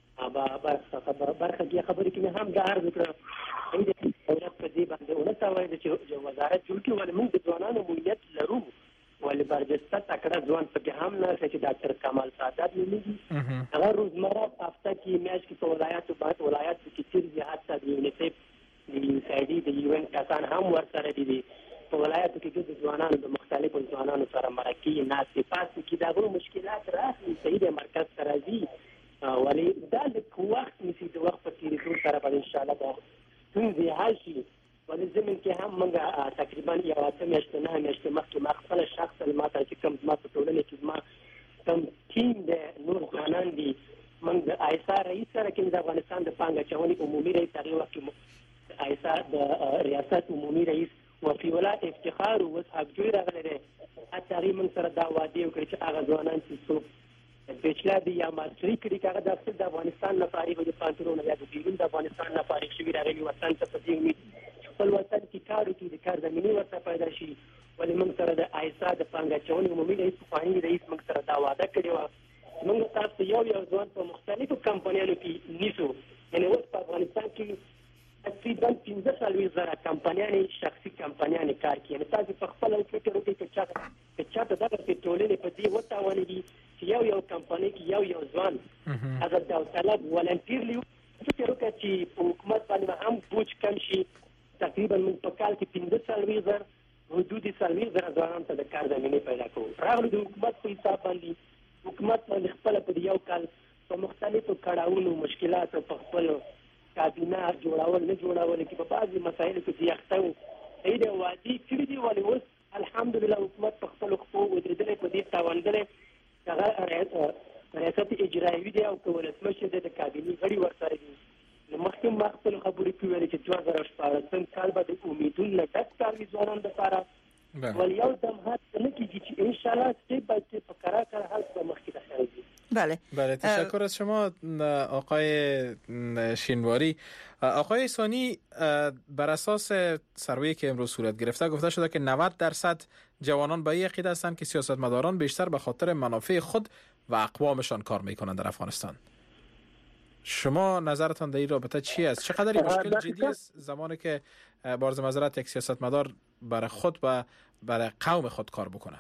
Speaker 7: برخه کې خبرې کې هم دا عرض وکړه دولت په دې باندې ونه تا وایي چې وزارت جوړ کړي، ولې موږ د ځوانانو مولیت لرو ولی برجسته تکړه ځوان پکې هم نه چې ډاکټر کمال سعادت نومېږي. هغه روزمره په هفته کې میاشت کې په ولایاتو باندې ولایاتو کې چیرې حتی د یونیسیف د یوسایډي د یو ان کسان هم ورسره دي. په ولایاتو کې د ځوانانو د مختلفو ځوانانو سره مرکې ناستې پاستې کې دغه مشکلات راځي صحیح د مرکز ته راځي ولی دا د وخت نیسي د وخت په تېرېدو سره به انشاءالله به ستونزې حل شي. ولی زمین کې هم موږ تقریبا یو اته میاشتې نهه میاشتې مخکې ما خپله شخصا ما ته چې کوم زما په ټولنې کې زما کوم ټیم د نور ځوانان دي موږ د آیسا رئیس سره کې د افغانستان د پانګه اچونې عمومي رئیس هغې وخت کې آیسا د ریاست عمومي رئیس وفي الله افتخار او اصحاب جوړ راغلی دی. حتی هغې موږ سره دا وعدې وکړې چې هغه ځوانان چې څوک بیچلر دي یا ماسټري کړي چې هغه د اکثر د افغانستان نه فارغ وي د پوهنتونونو یا د بیرون د افغانستان نه فارغ شوي راغلي وطن ته په دې امید چې خپل وطن کې کار وکړي د کار زمینې ورته پیدا شي. ولې موږ سره د آیسا د پانګه اچونې عمومي رئیس پخواني رئیس موږ سره دا وعده کړې وه چې موږ تاسو یو یو ځوان په مختلفو کمپنیانو کې نیسو. یعنې اوس په افغانستان کې تقریبا پنځه څلوېښت زره کمپنیانې شخصي کمپنیانې کار کوي. یعنې تاسو په خپله فکر وکړئ که چا که چاته دغسې ټولنې په دې وتاوانېږي چې یو یو کمپنۍ کې یو یو ځوان هغه داوطلب ولنټیرلي فکر وکړه چې په حکومت باندې به هم بوج کم شي. تقریبا موږ په کال کې پنځه څلوېښت زره حدود څلوېښت زره ځوانانو ته د کار زمینې پیدا کوو. راغلو د حکومت په حساب باندې حکومت باندې خپله په یو کال په مختلفو کړاوونو مشکلاتو په خپلو کابینه جوړول نه جوړول کې په بعضې مسایلو کې د یخته وو صحیح دی وعدې کړي دي. ولې اوس الحمدلله حکومت په خپلو خپو ودرېدلی په دې تاوانګلی هغه ریاست اجرایوي دی او که ولسمشر دی د کابینې غړي ورسره دي. نو مخکې ما خپلو خبرې کې ویلې چې دوه زره شپاړسم کال به د امیدونو نه ډک کال وي ځوانانو دپاره. ولی یو دم هڅه نه کېږي چې انشاءالله سټیپ بای سټیپ په کرا کرا حل به مخکې داخل ځي.
Speaker 3: بله بله تشکر از شما آقای شینواری. آقای ثانی بر اساس سروی که امروز صورت گرفته گفته شده که نود درصد جوانان به این عقیده هستند که سیاستمداران بیشتر به خاطر منافع خود و اقوامشان کار میکنند در افغانستان. شما نظرتان در این رابطه چی است؟ چقدر این مشکل جدی است زمانی که بارز معذرت یک سیاستمدار برای خود و برای قوم خود کار بکنه؟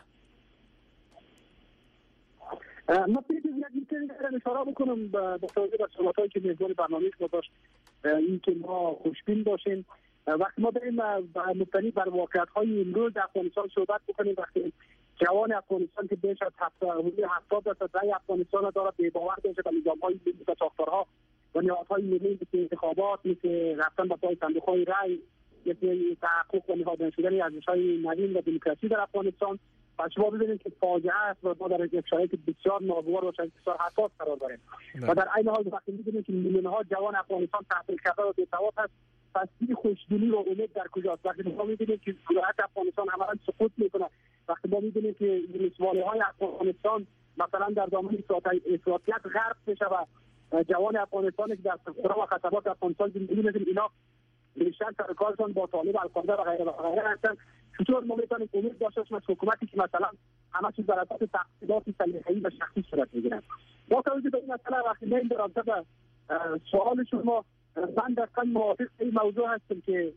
Speaker 6: ما پیش از اینکه اشاره بکنم به توضیح به صحبتایی که میزبان برنامه ما داشت این که ما خوشبین باشیم وقتی ما بریم مبتنی بر واقعیت‌های امروز افغانستان صحبت بکنیم. وقتی جوان افغانستان که بیش از هفتاد درصد رأی افغانستان داره به باور بشه به نظام‌های ملی و ساختارها و نهادهای ملی مثل انتخابات مثل رفتن به پای صندوق‌های رأی مثل تحقق و نهادینه شدن ارزش‌های نوین و دموکراسی در افغانستان و شما ببینید که فاجعه است و ما در یک شرایط بسیار ناگوار و بسیار حساس قرار داریم و در عین حال وقتی می‌بینیم که میلیون‌ها جوان افغانستان تحصیل کرده و بی‌سواد هست پس این خوشبینی و امید در کجاست؟ وقتی ما می‌بینیم که ولایت افغانستان عملاً سقوط می‌کنه، وقتی ما می‌بینیم که ولسوالی‌های افغانستان مثلا در دامن افراطیت غرق میشه و جوان افغانستان که در قرى و خطبات افغانستان زندگی می‌کنند اینا بیشتر سر کارشون با طالب القاعده و غیره و غیره هستن. چطور ما میتونیم امید داشته باشیم از حکومتی که مثلا همه چیز بر اساس تقصیرات سلیقه‌ای و شخصی صورت میگیره؟ با توجه به این مسئله وقتی من در رابطه با سوال شما من دقیقاً موافق این موضوع هستم که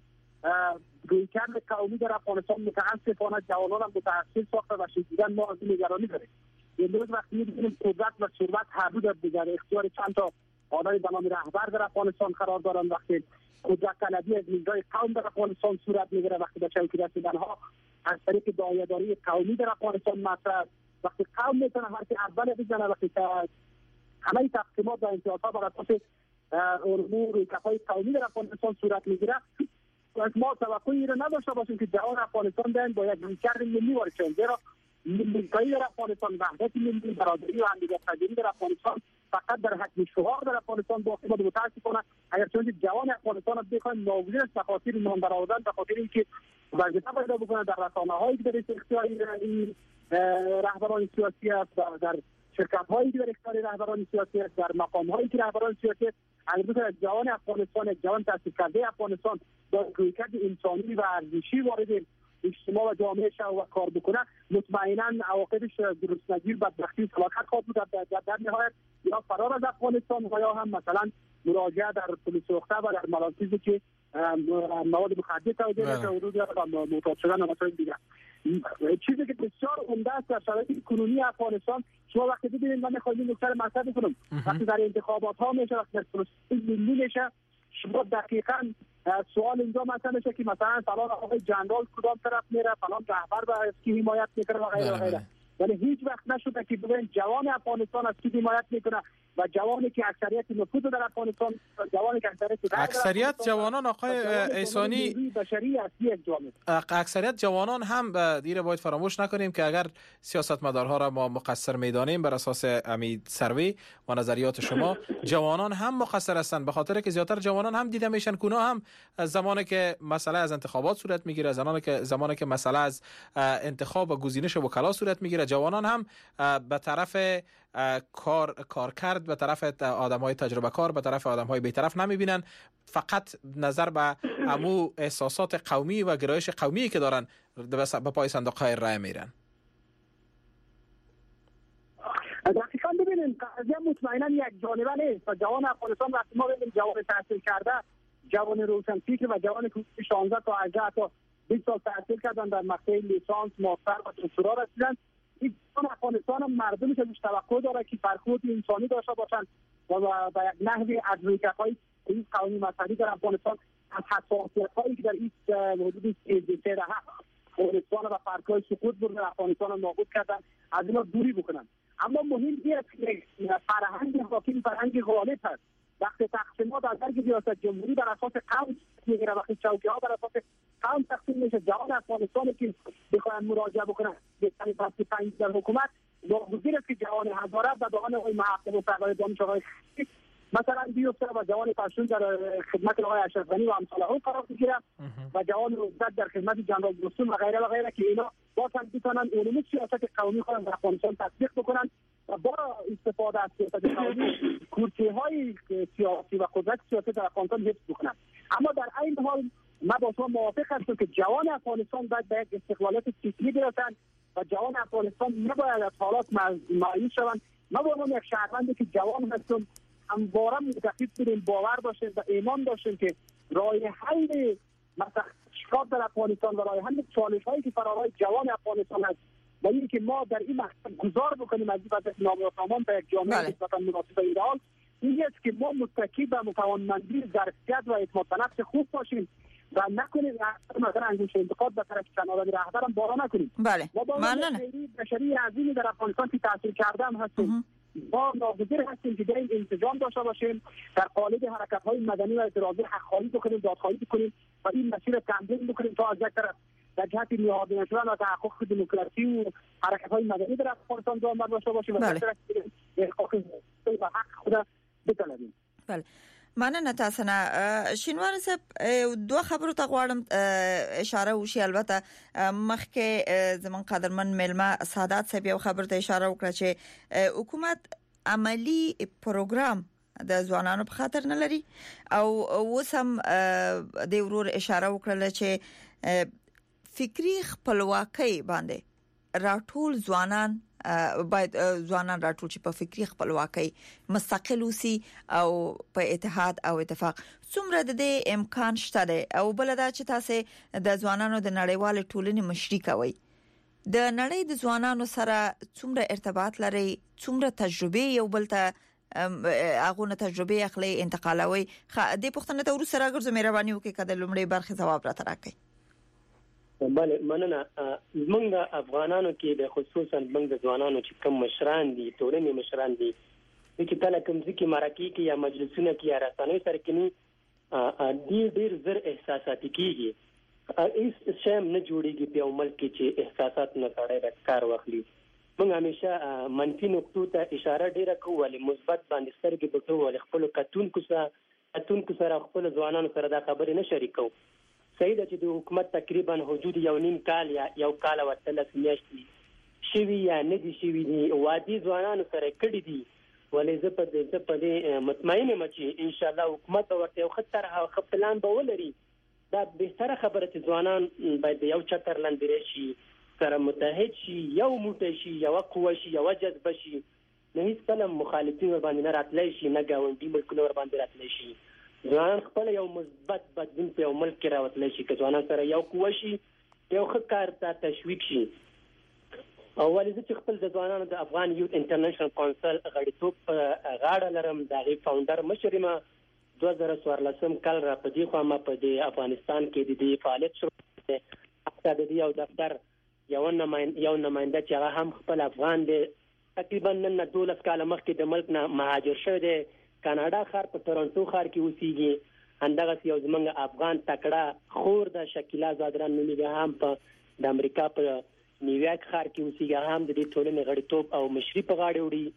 Speaker 6: رویکرد قومی در افغانستان متاسفانه جوانان هم متأثر ساخته و شدیداً ما از این نگرانی داریم. امروز وقتی می‌بینیم قدرت و ثروت هر دو در اختیار چند تا آدم به نام رهبر در افغانستان قرار دارند، وقتی قدرت طلبی از نیروهای قوم در افغانستان صورت میگیره، وقتی به چوکید رسیدنها از طریق داعیه‌داری قومی در افغانستان مطرح، وقتی قوم میتونه حرف اول بزنه، وقتی که همه تقسیمات و امتیازها بر اساس امور کفای قومی در افغانستان صورت میگیره، از ما توقعی را نداشته باشیم که جوان افغانستان بیان با یک رویکرد ملی وارد شوند. زیرا ملی‌گرایی در افغانستان، وحدت ملی، برادری و همدیگرپذیری در افغانستان فقط در حد شعار در افغانستان باقی مانده. متاسفانه اگر چون جوان افغانستان بخواهند ناگزیر است به خاطر نام برآوردن، به خاطر اینکه وظیفه پیدا بکنه در رسانه‌هایی که در اختیار این رهبران سیاسی است و در شرکت‌هایی که در اختیار رهبران سیاسی است، در مقام‌هایی که رهبران سیاسی است، اگر جوان افغانستان، جوان تحصیل‌کرده افغانستان با رویکرد انسانی و ارزشی وارد اجتماع و جامعه شو و کار بکنه، مطمئنا عواقبش گرسنگی و بدبختی و فلاکت خواهد بود. در, در, در نهایت یا فرار از افغانستان و یا هم مثلا مراجعه در پلیس سوخته و در مراکزی که مواد مخدر توجه نشه ورود و معتاد شدن و مسائل دیگه. چیزی که بسیار عمده است در شرایط کنونی افغانستان، شما وقتی ببینید، من میخوام این نکته مطرح کنم، وقتی در انتخابات ها میشه، وقتی در پروسه ملی میشه، شما دقیقاً سوال اینجا مطرح میشه که مثلا فلان آقای جنرال کدام طرف میره، فلان رهبر به از کی حمایت میکنه و غیره و غیره. ولی هیچ وقت نشده که ببین جوان افغانستان از کی حمایت میکنه و جوانی که اکثریت نفوذ در افغانستان، جوانی که اکثریت
Speaker 3: اکثریت جوانان آقای احسانی،
Speaker 6: بشری اصلی یک جامعه،
Speaker 3: اکثریت جوانان هم دیره باید فراموش نکنیم که اگر سیاستمدارها را ما مقصر میدانیم بر اساس امید سروی و نظریات شما، جوانان هم مقصر هستند، به خاطر که زیاتر جوانان هم دیده میشن که هم زمانی که مسئله از انتخابات صورت میگیره، زمانی که زمانی که مسئله از انتخاب و گزینش وکلا صورت میگیره، جوانان هم به طرف کار کارکرد، به طرف آدم‌های تجربه کار، به طرف آدم‌های بی‌طرف نمی‌بینن، فقط نظر به امو احساسات قومی و گرایش قومی که دارن به پای صندوق‌های رای میرن.
Speaker 6: دقیقاً ببینید قضیه مطمئنا یک جانبه نیست و جوان افغانستان وقتی ما ببینیم جوان تحصیل کرده، جوان روشنفکر و جوان که شانزده تا هجده تا بیست سال تحصیل کردن در مقطع لیسانس، ماستر و دکترا رسیدن، این افغانستان هم مردمی که از توقع داره که برخورد انسانی داشته باشن و به یک نحوی از رویکردهای این قومی مذهبی در افغانستان از حساسیت‌هایی که در این حدود سه دهه افغانستان و فرق‌های سقوط بردن افغانستان نابود کردن، از اینا دوری بکنن. اما مهم این است که فرهنگ حاکم فرهنگ غالب است. وقتی تقسیمات از درگ ریاست جمهوری بر اساس قوم میگیره، وقتی چوکی‌ها بر اساس قوم تقسیم میشه، جوان افغانستان که بخواهند مراجعه بکنن به پس پنج در حکومت، واجب است که جوان هزاره و جوان آقای محقق و سرور دانش آقای مثلا بیفته و جوان پشتون در خدمت آقای اشرف غنی و امثال او قرار بگیره و جوان روزداد در خدمت جنرال دوستون و غیره و غیره، که اینا واقعا بتونن علوم سیاست قومی خودن در افغانستان تطبیق بکنن و با استفاده از سیاست قومی کورسی‌های سیاسی و قدرت سیاسی در افغانستان حفظ بکنن. اما در این حال ما با شما موافق هستم که جوان افغانستان باید به یک استقلالیت فکری برسند و جوان افغانستان نباید از حالات مایوس شوند. ما با عنوان یک شهروندی که جوان هستم همواره معتقد بودیم، باور داشتیم و ایمان داشتیم که راه حل مثلا اشکال در افغانستان و راه حل چالش‌هایی که فرارای جوان افغانستان هست و اینی که ما در این مقصد گذار بکنیم از این وضع نامسامان به یک جامعه نسبتاً مناسب ایدئال، این است که ما متکی به توانمندی، ظرفیت و اعتماد به نفس خوب باشیم و نکنیم مثلا انگوش انتقاد به طرف چنان رهبرم بارا نکنیم.
Speaker 4: بله
Speaker 6: ممنون. بشری عظیمی در افغانستان که تحصیل کردم هستیم، ما ناگزیر هستیم که در این انسجام داشته باشیم، در قالب حرکت‌های مدنی و اعتراضی حق‌خواهی بکنیم، دادخواهی بکنیم و این مسیر تمرین بکنیم تا از یک طرف در جهت نهادینه شدن و تحقق دموکراسی و حرکت‌های مدنی در افغانستان دامن داشته باشیم و در طرف احقاق و حق خود بطلبیم.
Speaker 4: بله. مننه تاسو نه. شینوار صاحب دوه خبرو ته غواړم اشاره وشي. البته مخکې زمون قدرمن ملما سادات صاحب یو خبر ته اشاره وکړه چې حکومت عملی پروګرام د ځوانانو په خاطر نه لري او اوس هم د ورور اشاره وکړه چې فکری خپلواکۍ باندې راټول ځوانان باید ځوانان راټول شي په فکری خپلواکۍ مستقل اوسي او په اتحاد او اتفاق. څومره د دې امکان شته دی او بل دا چې تاسو د ځوانانو د نړیوال ټولنې مشري کوي، د نړۍ د ځوانانو سره څومره ارتباط لري، څومره تجربه یو بل ته هغه تجربه اخلي انتقالوي؟ د پښتنه ته ورسره راګرځو مهرباني وکړئ کله لومړی برخه جواب را تراکې.
Speaker 7: بله مننه. موږ افغانانو کې د خصوصا موږ د ځوانانو چې کوم مشران دي، ټولنې مشران دي، چې کله کوم ځکه مرکې کې یا مجلسونه کې یا رسنۍ سره کې ډېر ډېر زر احساساتي کېږي. هیڅ شی نه جوړېږي په عمل کې چې احساسات نه سړی د کار واخلي. موږ همیشه منفي نقطو ته اشاره ډېره کوو، ولې مثبت باندې سترګې پټو، ولې خپلو کتونکو سره کتونکو سره خپلو ځوانانو سره دا خبرې نه شریکوو. صحیح ده چې د حکومت تقریبا حدود یو نیم کال یا یو کال او اتلس میاشتې شوي یا نه دي شوي دي، وادي ځوانانو سره کړي دي، ولې زه په دې په دې مطمئن یم چې انشاءالله حکومت به ورته یو ښه طرح او ښه پلان به ولري. دا بهتره خبره چې ځوانان باید یو چکر لاندې راشي، سره متحد شي، یو موټی شي، یوه قوه شي، یوه جذبه شي، نه هیڅکله مخالفین ورباندې نه راتلی شي، نه ګاونډي ملکونه ورباندې راتلی شي. ځوانان خپل یو مثبت بدلون په یو ملک کې راوتلی شي که ځوانان سره یو قوه شي یو ښه کار ته تشویق شي. او ولې زه چې خپل د ځوانانو د افغان یوت انټرنیشنل کونسل غړیتوب په غاړه لرم، د هغې فاونډر مشر یم. دوه زره څوارلسم کال را په دې خوا ما په دې افغانستان کې د دې فعالیت شروع کړی. حتی د دې یو دفتر یو نماینده یو نماینده چې هغه هم خپل افغان دی، تقریبا نن نه دولس کاله مخکې د ملک نه مهاجر شوی دی، کاناډا ښار په تورنټو ښار کې اوسېږي. همدغسې یو زموږ افغان تکړه خور ده شکیلا زادران نومېږي، هم په د امریکا په نیویارک ښار کې اوسېږي، هم د دې ټولنې غړیتوب او مشري په غاړه وړي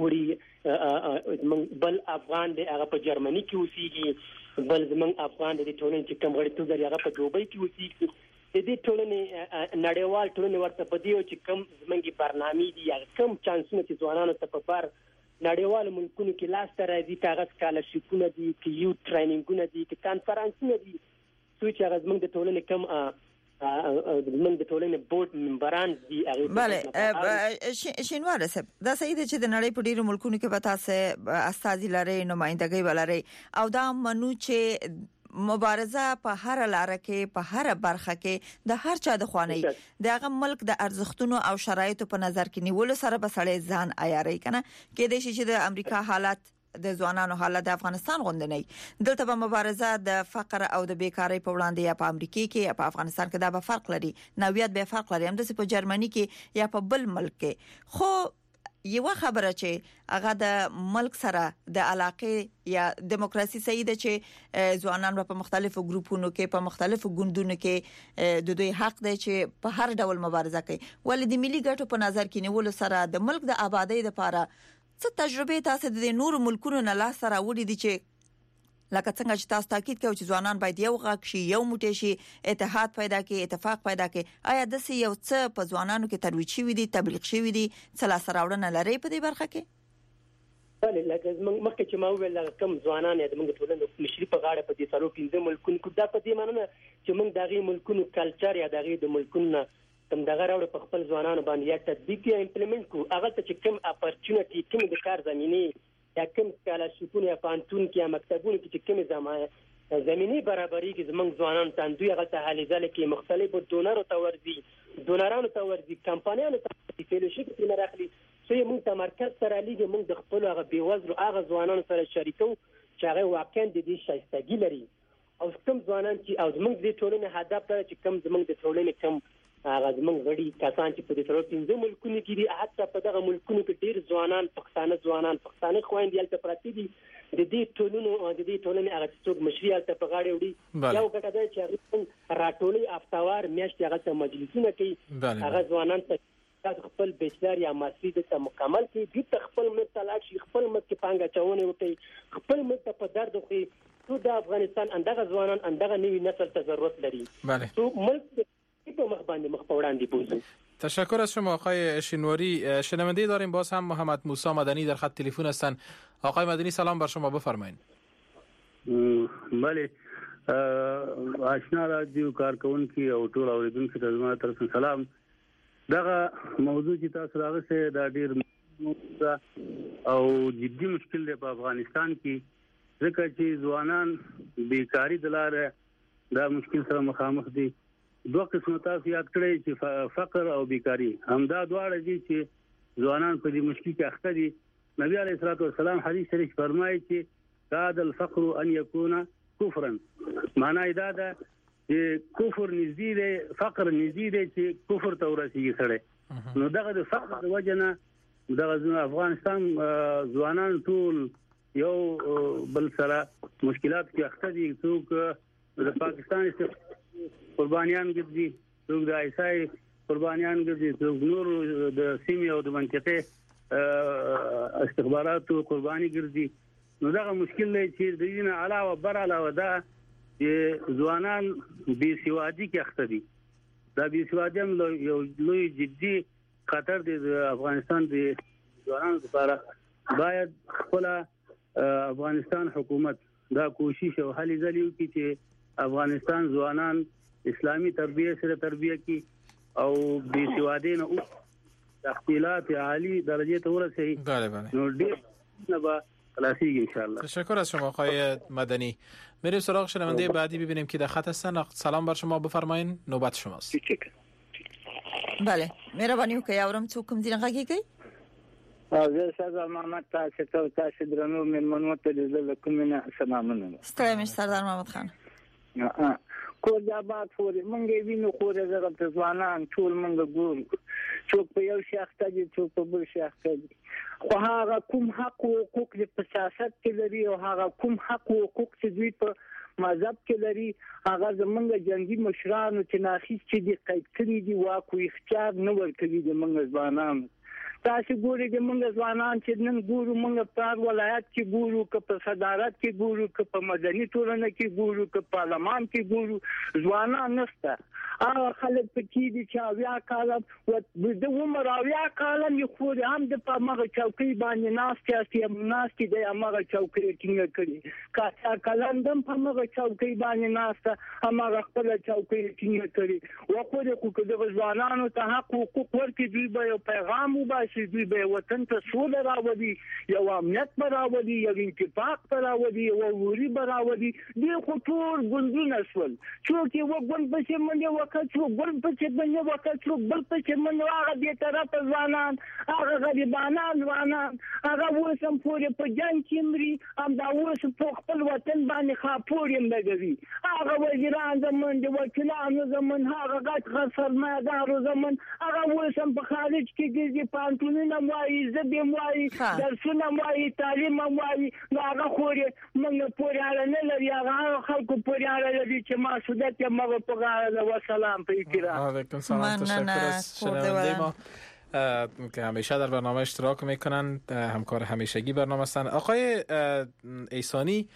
Speaker 7: وړي. زموږ بل افغان دی هغه په جرمني کې اوسېږي، بل زموږ افغان د دې ټولنې چې کوم غړیتوب لري هغه په دوبۍ کې اوسېږي. د دې ټولنې نړیوال ټولنې ورته په دې چې کوم زموږ برنامې دي یا کوم چانسونه چې ځوانانو ته په بار نړیوالو ملکونو کې لاسته راځي، که هغه سکالرشیپونه دي، که یوت ټریننګونه دي، که کانفرانسونه دي، څو چې هغه زموږ د ټولنې کوم زموږ د ټولنې بورډ ممبران دي.
Speaker 4: بله شینواره صاحب، دا صحیح ده چې د نړۍ په ډیرو ملکونو کې به تاسو استازي لرئ، نمائندګۍ ولرئ، او دا منو چې مبارزه په هر لار کې په هر برخه کې د هر چا د خواني د هغه ملک د ارزښتونو او شرایطو په نظر کې نیول سره به سړی ځان عیاري کنه کې د شي چې د امریکا حالت د ځوانانو حالت د افغانستان غوندې نه دلته به مبارزه د فقر او د بیکاری په وړاندې یا په امریکا کې یا په افغانستان کې دا به فرق لري، نوعیت به فرق لري، هم د په جرمني کې یا په بل ملک کې. خو یو خبره چې هغه د ملک سره د علاقه یا دیموکراسي صحیح ده چې ځوانان په مختلفو ګروپونو کې په مختلفو ګوندونو کې د دوی حق دی چې په هر ډول مبارزه کوي، ولې د ملي ګټو په نظر کې نیول سره د ملک د آبادی لپاره څه تجربه تاسو د نور ملکونو نه لاس سره وړي دي چې لکه څنګه چې تاسو تاکید کوي چې ځوانان باید یو غږ شي، یو موټی شي، اتحاد پیدا کړي، اتفاق پیدا کړي. آیا د سی یو څه په ځوانانو کې ترویج شوی دي، تبلیغ شوی دي، څه لا سره وړنه لري په دې برخه کې؟
Speaker 7: بله لکه مخکې چې ما وویل کوم ځوانان د موږ ټولنې مشري په غاړه په دې څلور پنځه ملکونو کې، دا په دې معنی نه چې موږ د هغې ملکونو کلچر یا د هغې د ملکونو نه کوم دغه راوړو په خپل ځوانانو باندې یا تطبیق یا امپلیمنټ کړو. هغه ته چې کوم اپورچونټي، کوم د کار زمینې یا کوم سکالرشیپونه یا پانتون کې یا مکتبونو کې چې کومې زمینې برابري کې زموږ ځوانان ته دوی هغه ته هلې ځلې کې مختلفو ډونرو ته ورځي، ډونرانو ته ورځي، کمپانیانو ته ورځي، فیلوشیپ ترېنه راخلي. څو یې موږ ته مرکز سره لیږي، موږ د خپلو هغه بېوزلو هغه ځوانانو سره شریکو چې هغه واقعا د دې شایستګي لري. او کوم ځوانان چې او زموږ د ټولنې هدف دا چې کوم زموږ د ټولنې کوم هغه زموږ غړي کسان چې په دې څلور پنځه ملکونو کې دي، حتی په دغه ملکونو کې ډېر ځوانان پښتانه ځوانان پښتانه خویندې هلته پراته دي، د دې ټولنو د دې ټولنې هغه چې څوک مشري هلته په غاړه وړي. یو ګټه ده چې هغوی راټولوي هفتهوار میاشتې هغه ته مجلسونه کوي، هغه ځوانان ته خپل بیچلر یا ماستري دلته مکمل کړي، دوی ته خپل ملک ته لاړ شي، خپل ملک کې پانګه اچونې وکړي، خپل ملک ته په درد وخوري. ټول د افغانستان همدغه ځوانان همدغه نوي نسل ته ضرورت لري. تو ملک په مخ باندې مخ په وړاندې بوزي.
Speaker 3: تشکر از شما آقای شینواری. شنونده داریم باز هم محمد موسی مدنی در خط تلفن هستند. آقای مدنی سلام بر شما، بفرمایید.
Speaker 9: بله آشنا رادیو کارکونکي او ټول اوریدونکو ته زما طرف سلام. دغه موضوع چې تاسو راغسته دا ډیر او جدي مشکل دی په افغانستان کې، ځکه چې ځوانان بیکاری دلاره دا مشکل سره مخامخ دي. دوه قسمه تاسو یاد کړئ چې فقر او بیکاری همدا دواړه دي چې ځوانان په دې مشکل کې اخته دي. نبی علیه الصلاۃ والسلام حدیث شریف فرمایي چې کاد الفقر ان يكون كفرا، معنی دا ده چې کفر نږدې دی، فقر نږدې دی چې کفر ته ورسیږي سړی. نو دغه د فقر د وجه نه دغه افغانستان ځوانان ټول یو بل سره مشکلات کې اخته دي. څوک د پاکستان قربانیان ګرځي، څوک د ایسای قربانیان ګرځي، څوک نور د سیمې او د منطقې استخباراتو قرباني ګرځي. نو دغه مشکل دی چې د دې نه علاوه بر علاوه دا چې ځوانان بې سوادي کې اخته دي. دا بې سوادي هم یو لوی جدي خطر دی د افغانستان د ځوانانو لپاره. باید خپل افغانستان حکومت دا کوشش او هلې ځلې وکړي چې افغانستان ځوانان اسلامی تربیه سره تربیه کی او بې سوادي نه او تحصیلات عالی درجه ته ورسوي. نو ډېر نه به خلاصیږي ان شاء الله.
Speaker 3: تشکر از شما آقای مدنی. میریم سراغ شنونده بعدی ببینیم که در خط هستن. سلام بر شما، بفرمایید، نوبت شماست.
Speaker 4: بله مهرباني وکړئ اورم څوک کوم ځای غږیږي؟
Speaker 10: زه سردار محمد تاسو ته تاسو درنو مېلمنو ته د کومه سلامونه.
Speaker 4: ستړی مې سردار محمد خان.
Speaker 10: کور د آباد فوري مونږ وینو خو دغه ځوانان ټول مونږ ګورو څوک په یو شاخ ته دي څوک په بل شاخ ته دي، خو هغه کوم حق او حقوق د سیاست کې لري او هغه کوم حق او حقوق چې دوی په مذهب کې لري هغه زمونږ جنگي مشرانو چې ناخیس چې دي قید کړي دي واکو اختیار نه ورکوي د مونږ ځوانانو. تاسو ګورئ د مونږ ځوانان چې نن ګورو مونږ په ولایت کې ګورو که په صدارت کې ګورو که په مدني ټولنه کې ګورو که په پارلمان کې ګورو ځوانان نشته. هغه خلک پکې دي چې اویا کاله و د عمر اویا کاله یې خو هم د په مغه چوکۍ باندې ناست چې ناست دی هغه چوکۍ ټینګه کړي کا کلندم په مغه چوکۍ باندې ناست هغه خپل چوکۍ ټینګه کړي و خو د حقوق ځوانانو ته حق حقوق ورکړي. دوی به پیغام وباسي، دوی به وطن ته سوله راوړي، یو امنیت راوړي، یو اتفاق راوړي، یو وري راوړي. دوی خو ټول ګوندونه شول چې یو ګوند به چې منډه وکړي څو ګل په چې باندې وکړ څو بل په چې من هغه دې طرف ځوانان هغه غریبانان ځوانان هغه وسم پورې په جنگ کې مري هم دا وسم په خپل وطن باندې خاپورې مګوي. هغه وزیران زمون د وکیلانو زمون هغه غټ سرمایه‌دارو زمون هغه وسم په خارج کې ګرځي پانتونونه وایي زبې وایي درسونه وایي تعلیم وایي هغه خوري موږ پورې اړه نه لري. هغه خلکو پورې اړه لري چې ما سودت یې موږ په غاړه وسلام.
Speaker 3: علیکم سلام، تشکر از شنونده ما که همیشه در برنامه اشتراک میکنن، همکار همیشگی برنامه هستن. آقای ایسانی،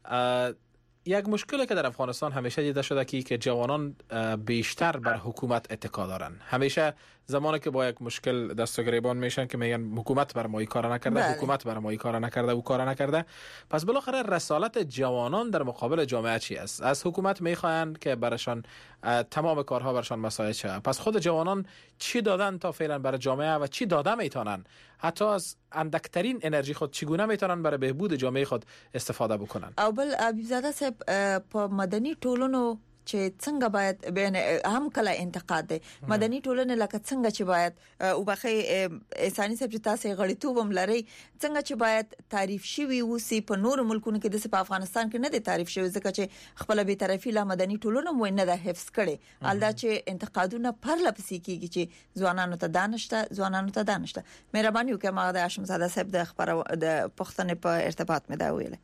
Speaker 3: یک مشکلی که در افغانستان همیشه دیده شده که که جوانان بیشتر بر حکومت اتکا دارن. همیشه زمانی که با یک مشکل دست و گریبان میشن که میگن حکومت بر ما کار نکرده، بله. حکومت بر ما کار نکرده و کار نکرده. پس بالاخره رسالت جوانان در مقابل جامعه چی است؟ از حکومت میخواین که برشان تمام کارها برشان مساعد شه. پس خود جوانان چی دادن تا فعلا برای جامعه و چی داده میتونن؟ حتی از اندکترین انرژی خود چگونه میتونن برای بهبود جامعه خود استفاده بکنن؟
Speaker 4: او بل حبیبزاده صاحب په مدني ټولنو چې څنګه باید بین هم کله انتقاد دی مدني ټولنه لکه څنګه چې باید او بخې انساني صاحب چې تاسو غړیتوب هم لري څنګه چې باید تعریف شوی وسی په نور ملکونو کې د په افغانستان کې نه دی تعریف شوی ځکه چې خپل به طرفي لا مدني ټولنه مو نه ده حفظ کړي الدا چې انتقادونه پر لپسې کیږي چې ځوانانو ته دانشته ځوانانو ته دانشته. مهرباني وکړئ ما د هاشم زاده صاحب د خبر د پښتنې په ارتباط مې دا ویل.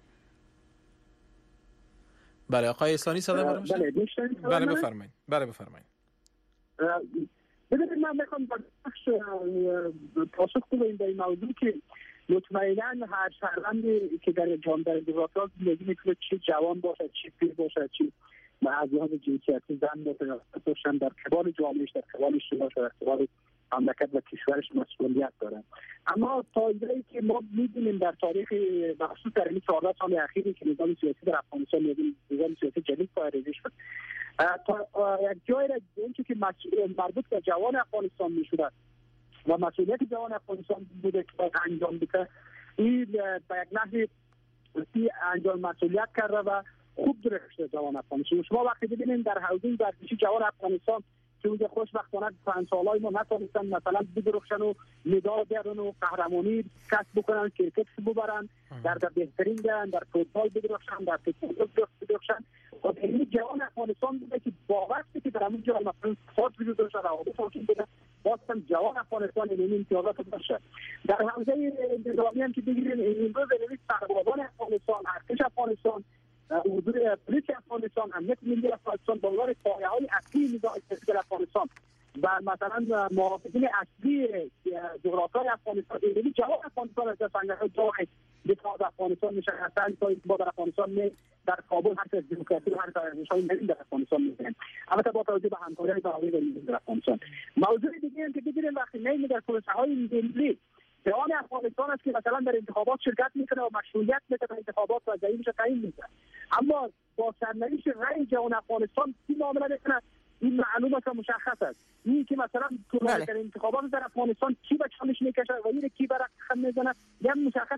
Speaker 3: بله آقای اسلانی صدا برام شد؟
Speaker 6: بله دوستان
Speaker 3: بله بفرمایید. بله بفرمایید.
Speaker 6: ببینید من میخوام بخش پاسخ بدم به این موضوع که مطمئنا هر شهروندی که در جامعه دموکرات زندگی میکنه چه جوان باشه چه پیر باشه چه از لحاظ جنسیتی زن باشه در قبال جامعهش در قبال اجتماعش در قبال مملکت و کشورش مسئولیت دارن. اما تا اینجایی که ما می‌بینیم در تاریخ مخصوص در این چهارده سال اخیری که نظام سیاسی در افغانستان نظام سیاسی جدید پایه‌ریزی شد تا یک جایی را اونچه که مربوط به جوان افغانستان می‌شود و مسئولیت جوان افغانستان بوده که باید انجام بده این به یک نحوی انجام مسئولیت کرده و خوب درشته جوان افغانستان. شما وقتی ببینید در حوزه ورزشی جوان افغانستان که اونجا خوشبختانه پنج سالای ما نتونستن مثلا بدرخشن و مدال بیارن و قهرمانی کسب بکنن کرکت ببرن در در بهترین در در فوتبال بدرخشن در فوتبال بدرخشن و این جوان افغانستان بوده که با وقتی که در همون جا مثلا فوت وجود داشته روابط حاکم بوده باستم جوان افغانستان این امتیازات داشته. در حوزه نظامی هم که بگیرین این روز نویس سربازان افغانستان ارتش افغانستان اردوی پلیس افغانستان امنیت ملی افغانستان به عنوان پایه‌های اصلی نظام سیاسی افغانستان و مثلا محافظین اصلی جغرافیای افغانستان یعنی جوان افغانستان از سنگرهای جای دفاع افغانستان نشستن تا با در افغانستان نه در کابل هر از دموکراسی و هر از نشای ملی در افغانستان می‌بینیم. البته با توجه به همکاری با عالی در افغانستان. موضوع دیگه که بگیریم وقتی نه در پروسه‌های ملی جوان افغانستان است که مثلا در انتخابات شرکت میکنه و مشروعیت میده در انتخابات و ضعیفش تعیین میکنه اما با سرنوشت رأی جوان افغانستان چی معامله میکنه این معلومه که مشخص است. این که مثلا در انتخابات در افغانستان کی به چالش میکشه و این کی برای خم میزنه یا مشخص است کی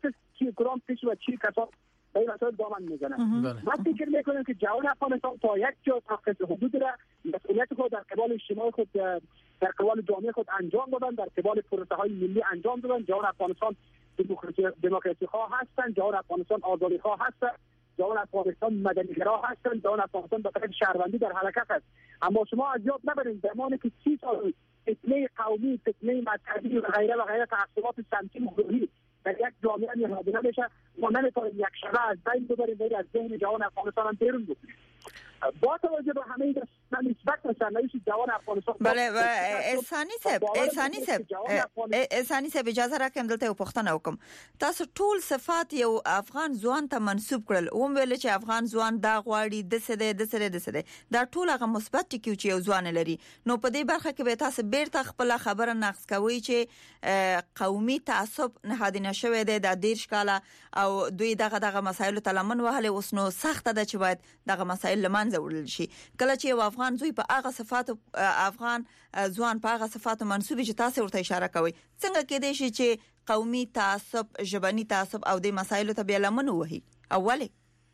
Speaker 6: چی کدام پیش و چی کسان به این مسائل دامن میزنن. من فکر میکنم که جوان افغانستان تا یک جا تحت حدود را مسئولیت خود در قبال اجتماع خود در قبال جامعه خود انجام دادن، در قبال پروسه های ملی انجام دادن. جوان افغانستان دموکراسی خواه هستند، جوان افغانستان آزادی خواه هستند، جوان افغانستان مدنی گرا هستند، جوان افغانستان به طرف شهروندی در حرکت است. اما شما از یاد نبرید زمانی که سی سال فتنه قومی، فتنه مذهبی و غیره و غیره تعصبات سمتی و گروهی در یک جامعه نهادینه بشه، ما نمیتونیم یک شبه از بین ببریم و از ذهن جوان افغانستان هم بیرون بکنیم. با توجه به همه این نسبت سرنوشت جوان افغانستان.
Speaker 4: بله و احسانی صاحب احسانی صاحب احسانی صاحب اجازه راکړم دلته یو پوښتنه وکم. تاسو ټول صفات یو افغان ځوان ته منسوب کړل، اوم ویل چې افغان ځوان دا غواړي د څه ده د څه ده د څه ده، دا ټول هغه مثبت ټکي چې یو ځوان لري. نو په دې برخه کې به تاسو بیرته خپل خبره نقص کوي چې قومي تعصب نهادینه شوی دی د دیرش کاله او دوی دغه دغه مسایل ته لمن وهله، اوس نو سخت ده چې باید دغه مسایل لمن وړل شي. کله چې یو افغان زوی په هغه صفات افغان ځوان په هغه صفات منسوب چې تاسو ورته اشاره کوي، څنګه کېدای شي چې قومي تعصب، ژبني تعصب او د مسایلو ته بیا لمن وهي؟ اوله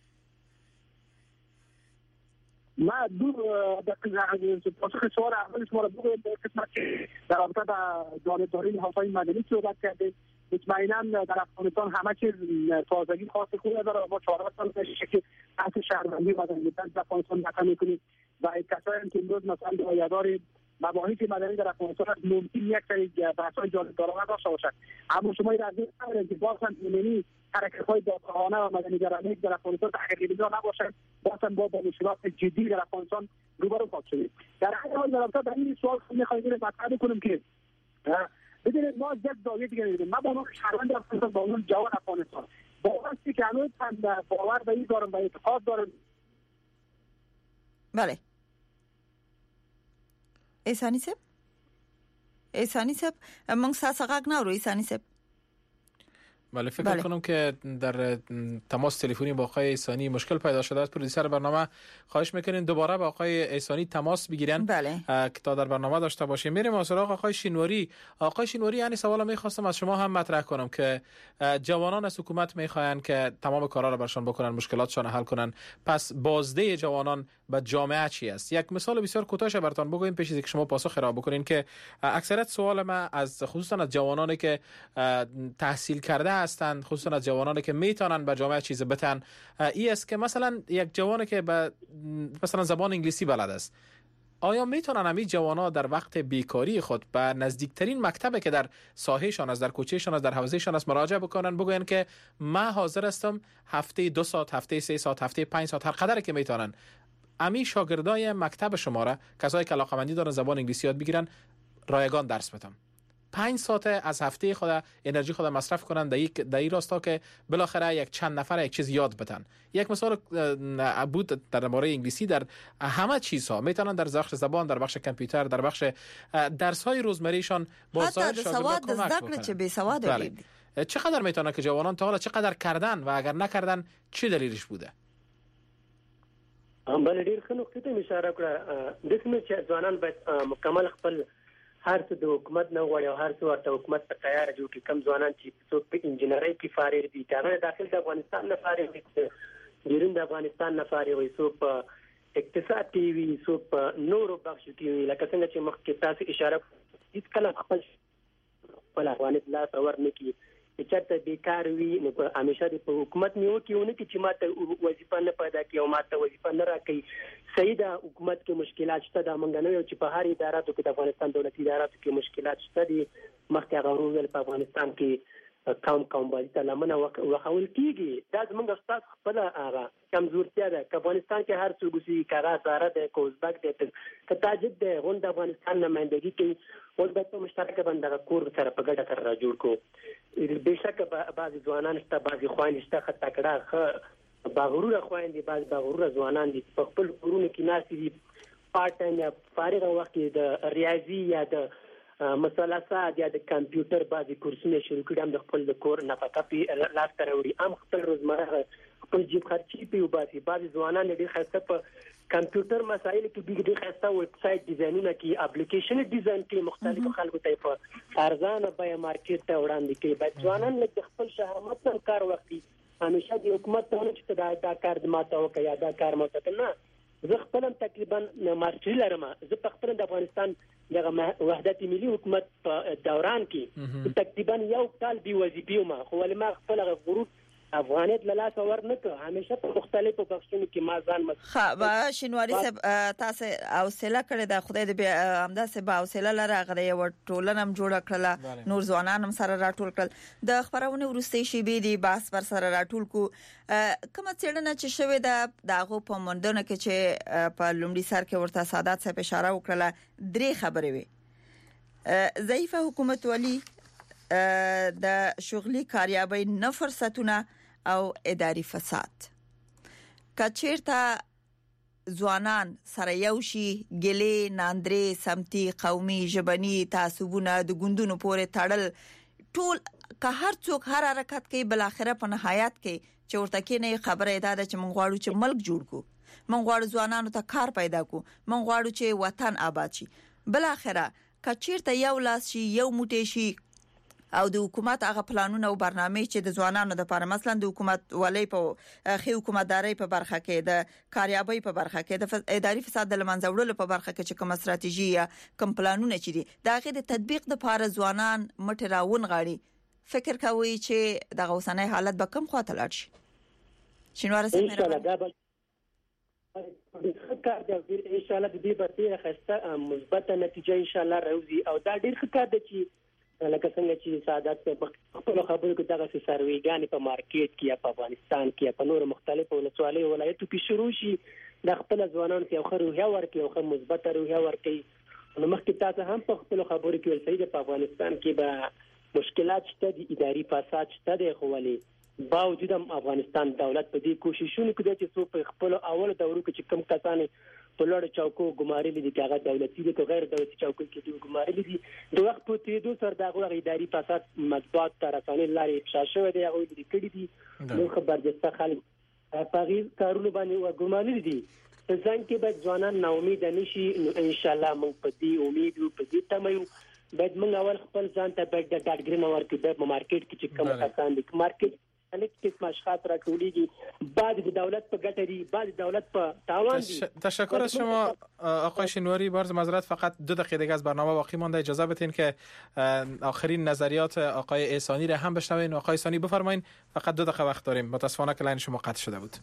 Speaker 6: ما دو د پاسخ سوال اول شما را بگویم به قسمت در رابطه با جانبداری نهادهای مدنی صحبت کردید. مطمئنا در افغانستان همه چیز تازگی خاص خود داره. ما چهار سال پیش که بحث شهروندی مدنیت در افغانستان مطرح می‌کنیم و کسایی که امروز مثلا دایه‌دار مباحث مدنی در افغانستان ممکن یک سری بحث‌های جانبدارانه داشته باشد، اما شما این راضی ندارید که باز هم ایمنی حرکت‌های دادخواهانه و مدنی‌گرایانه در افغانستان تحقیق‌نظر نباشد، باز هم با مشکلات جدی در افغانستان روبرو خواهد شد. در همین حال در رابطه با این سوال می‌خوایم مطرح کنیم که بدونید ما یک زاویه دیگه می‌بینیم. ما با اون شهروند افغانستان، با اون جوان افغانستان باوری که هنوز هم باور به این دارم و اعتقاد دارم.
Speaker 4: بله احسانی صاحب احسانی صاحب موږ تاسو غږ نه اورو. احسانی صاحب
Speaker 3: بله فکر بله. کنم که در تماس تلفنی با آقای احسانی مشکل پیدا شده است. پرودیسر برنامه خواهش میکنین دوباره با آقای احسانی تماس بگیرن
Speaker 4: بله.
Speaker 3: که تا در برنامه داشته باشیم. میریم سراغ آقای شینواری. آقای شینواری، یعنی سوال میخواستم از شما هم مطرح کنم که جوانان از حکومت میخواین که تمام کارا را برشان بکنن، مشکلاتشان حل کنن، پس بازده جوانان به جامعه چی است؟ یک مثال بسیار کوتاه براتون بگویم پیش از اینکه شما پاسخ را بکنین که اکثریت سوال ما از خصوصا از جوانانی که تحصیل کرده هستند، خصوصا از جوانانی که میتونن به جامعه چیز بتن، ای است که مثلا یک جوانی که به مثلا زبان انگلیسی بلد است، آیا میتونن همین جوانا در وقت بیکاری خود به نزدیکترین مکتبی که در ساحهشان است، در کوچهشان است، در حوزهشان است مراجعه بکنن، بگوین که من حاضر هستم هفته دو ساعت، هفته سه ساعت، هفته پنج ساعت، هر قدری که میتونن امی شاگردای مکتب شما را، کسایی که علاقه‌مندی دارن زبان انگلیسی یاد بگیرن، رایگان درس بدم. پنج ساعت از هفته خود انرژی خود مصرف کنن در یک در این راستا که بالاخره یک چند نفر یک چیز یاد بدن. یک مثال بود در مورد انگلیسی، در همه چیزها میتونن در بخش زبان، در بخش کامپیوتر، در بخش درس های روزمریشان با
Speaker 4: حتی سواد ذکر چه بی سواد
Speaker 3: بله. چقدر میتونن که جوانان تا حالا چقدر کردن و اگر نکردن چه دلیلش بوده؟
Speaker 7: بله ډیر ښه نقطې ته اشاره کړه. د کومې چې ځوانان باید مکمل خپل هر څه د حکومت نه غواړي او هر څه ورته حکومت ته تیار جوړ کړي. کم ځوانان چې څوک په انجینرۍ کې فارغ دي، هغه داخل د افغانستان نه فارغ دي، بیرون د افغانستان نه فارغ وي، څوک په اقتصاد کې وي، څوک په نورو بخشو کې وي. لکه څنګه چې مخکې تاسو اشاره کړې، هیڅ کله خپل خپل افغانستان لاس اور نه کړي، چې چېرته بیکار وي نو په همیشه د حکومت نیو کې ونه کې چې ماته وظیفه نه پیدا کړي او ماته وظیفه نه راکړي. صحیح ده، حکومت کې مشکلات شته، دا مونږ نه یو چې په هر اداراتو کې د افغانستان دولتي اداراتو کې مشکلات شته دي. مخکې هغه وویل په افغانستان کې قوم قوم باندې ته لمنه وخول کېږي. دا زموږ استاد خپله هغه کمزورتیا ده. که افغانستان کې هر څوک اوسي، که هغه هزاره دی، که ازبک دی، که تاجک دی، غون د افغانستان نمایندګي کوي، اوس باید په مشترکه باندې دغه کور سره په ګډه سره را جوړ کړو. بېشکه بعضې ځوانان شته، بعضې خویندې شته ښه تکړه ښه باغروره خویندې، بعضې باغروره ځوانان دي په خپل کورونو کې ناستې دي، پارټ ټایم یا فارغه وخت کې د ریاضي یا د مثلثات یا د کمپیوټر بعضې کورسونه شروع کړي، هم د خپل د کور نفقه پې لاسته راوړي، هم خپل روزمره خپل جیب خرچي په وباسي. بعض ځوانان ډېر خسته په کمپیوټر مسایل کې ډېر خسته ویب سایټ ډیزاینونه کوي، اپلیکیشن ډیزاین کوي، مختلفو خلکو ته په ارزانه بیه مارکیټ ته وړاندې کوي. باید ځوانان لږ خپل شهامت سره کار وکړي، همیشه د حکومت ته ونه چې دا دا کار د ماته وکړي یا دا کار ماته نه. زه خپل هم تقریبا ماستري لرم. زه په خپل د افغانستان دغه وحدت ملي حکومت په دوران کې تقریبا یو کال بي وظیفي وم، خو ولې ما خپل غرور افغانیت له لاسه ورنکړ. همیشه په مختلفو بخشونو کې ما ځان مت
Speaker 4: خا با شینواری صاحب تاسو حوصله کړی د خدای دې همداسې با حوصله لره غره یو ټولنم جوړ کړل، نور ځوانان هم سره راټول کړل. د خبرونه ورستي شي به دی باس پر سره راټول کو کوم څېړنه چې شوې ده دغه په مندونه کې چې په لومړي سر کې ورته سادات صاحب اشاره وکړه، درې خبرې وي: ضعیفه حکومت والی، د شغلي کاریابۍ نه فرصتونه او اداري فساد. کچیرته ځوانان سره یو شي ګلې ناندري سمتي قومي ژبني تعصبونه د ګوندونو پورې تړل ټول که هر څوک هر حرکت کوي بل اخره په نهایت کې چې ورته کې نه خبره ادا ده چې مونږ غواړو چې ملک جوړ کو، مونږ غواړو ځوانانو ته کار پیدا کو، مونږ غواړو چې وطن آباد شي. بل اخره کچیرته یو لاس شي یو موټی شي او د حکومت هغه پلانونه او برنامه چې د ځوانانو د لپاره مثلا د حکومت ولې په خې حکومتداري په برخه کې د کاریابۍ په برخه کې د اداري فساد د لمنځه وړلو په برخه کې چې کوم ستراتیژي یا کوم پلانونه چي دي دا غي د تطبیق د لپاره ځوانان مټ راون غاړي. فکر کوي چې د اوسنۍ حالت به کم خواته لاړ شي؟ شینوار سره
Speaker 7: ان شاء الله دا به ښه کار دی، ان شاء الله د دې په ډیره ښه مثبت نتیجه ان شاء الله راوځي او دا ډیر ښه کار دی چې لکه څنګه چې سعادت په خپل خبرو کې دغه سرویګانې په مارکیټ کې یا په افغانستان کې یا په نورو مختلفو ولسوالیو ولایتو کې شروع شي، د خپل ځوانانو ته یو ښه روحیه ورکړي او ښه مثبت روحیه ورکړي. نو مخکې تاسو هم په خپل خبرو کې ول صحیح په افغانستان کې به مشکلات شته دي، اداري فساد شته دی، خو ولې باوجود هم افغانستان دولت په دې کوششونو کې دی چې څو په خپل اول دورو کې چې کوم کسان په لوړ چوکو ګمارلي دي چې هغه دولتي دي که غیر دولتي چوکو کې دي ګمارلي دي، د وخت په تېرېدو سره دغه اداري فساد مطبوعات ته رسنۍ لارې افشا شوی دی، هغوی لرې کړي دي، نور خبرجسته خلک په هغې کارونو باندې ګمارلي دي. په ځان کې باید ځوانان ناامیده نه شي. نو انشاءالله موږ په دې امید یو، په دې تمه یو. باید موږ اول خپل ځان ته باید د ډاډګرنه ورکړو. باید په مارکیټ کې چې کوم کسان دي مارکیټ الک قسم اشخاص راټولیږي، بعض د دولت په ګټه دي، بعض د دولت په تاوان دي.
Speaker 3: تشکر از شما آقای شینواری. بارز معذرت فقط دو دقیقه دیگه از برنامه باقی مانده، اجازه بدین که آخرین نظریات آقای احسانی را هم بشنوین. آقای احسانی بفرمایید، فقط دو دقیقه وقت داریم، متاسفانه که لاین شما قطع شده بود.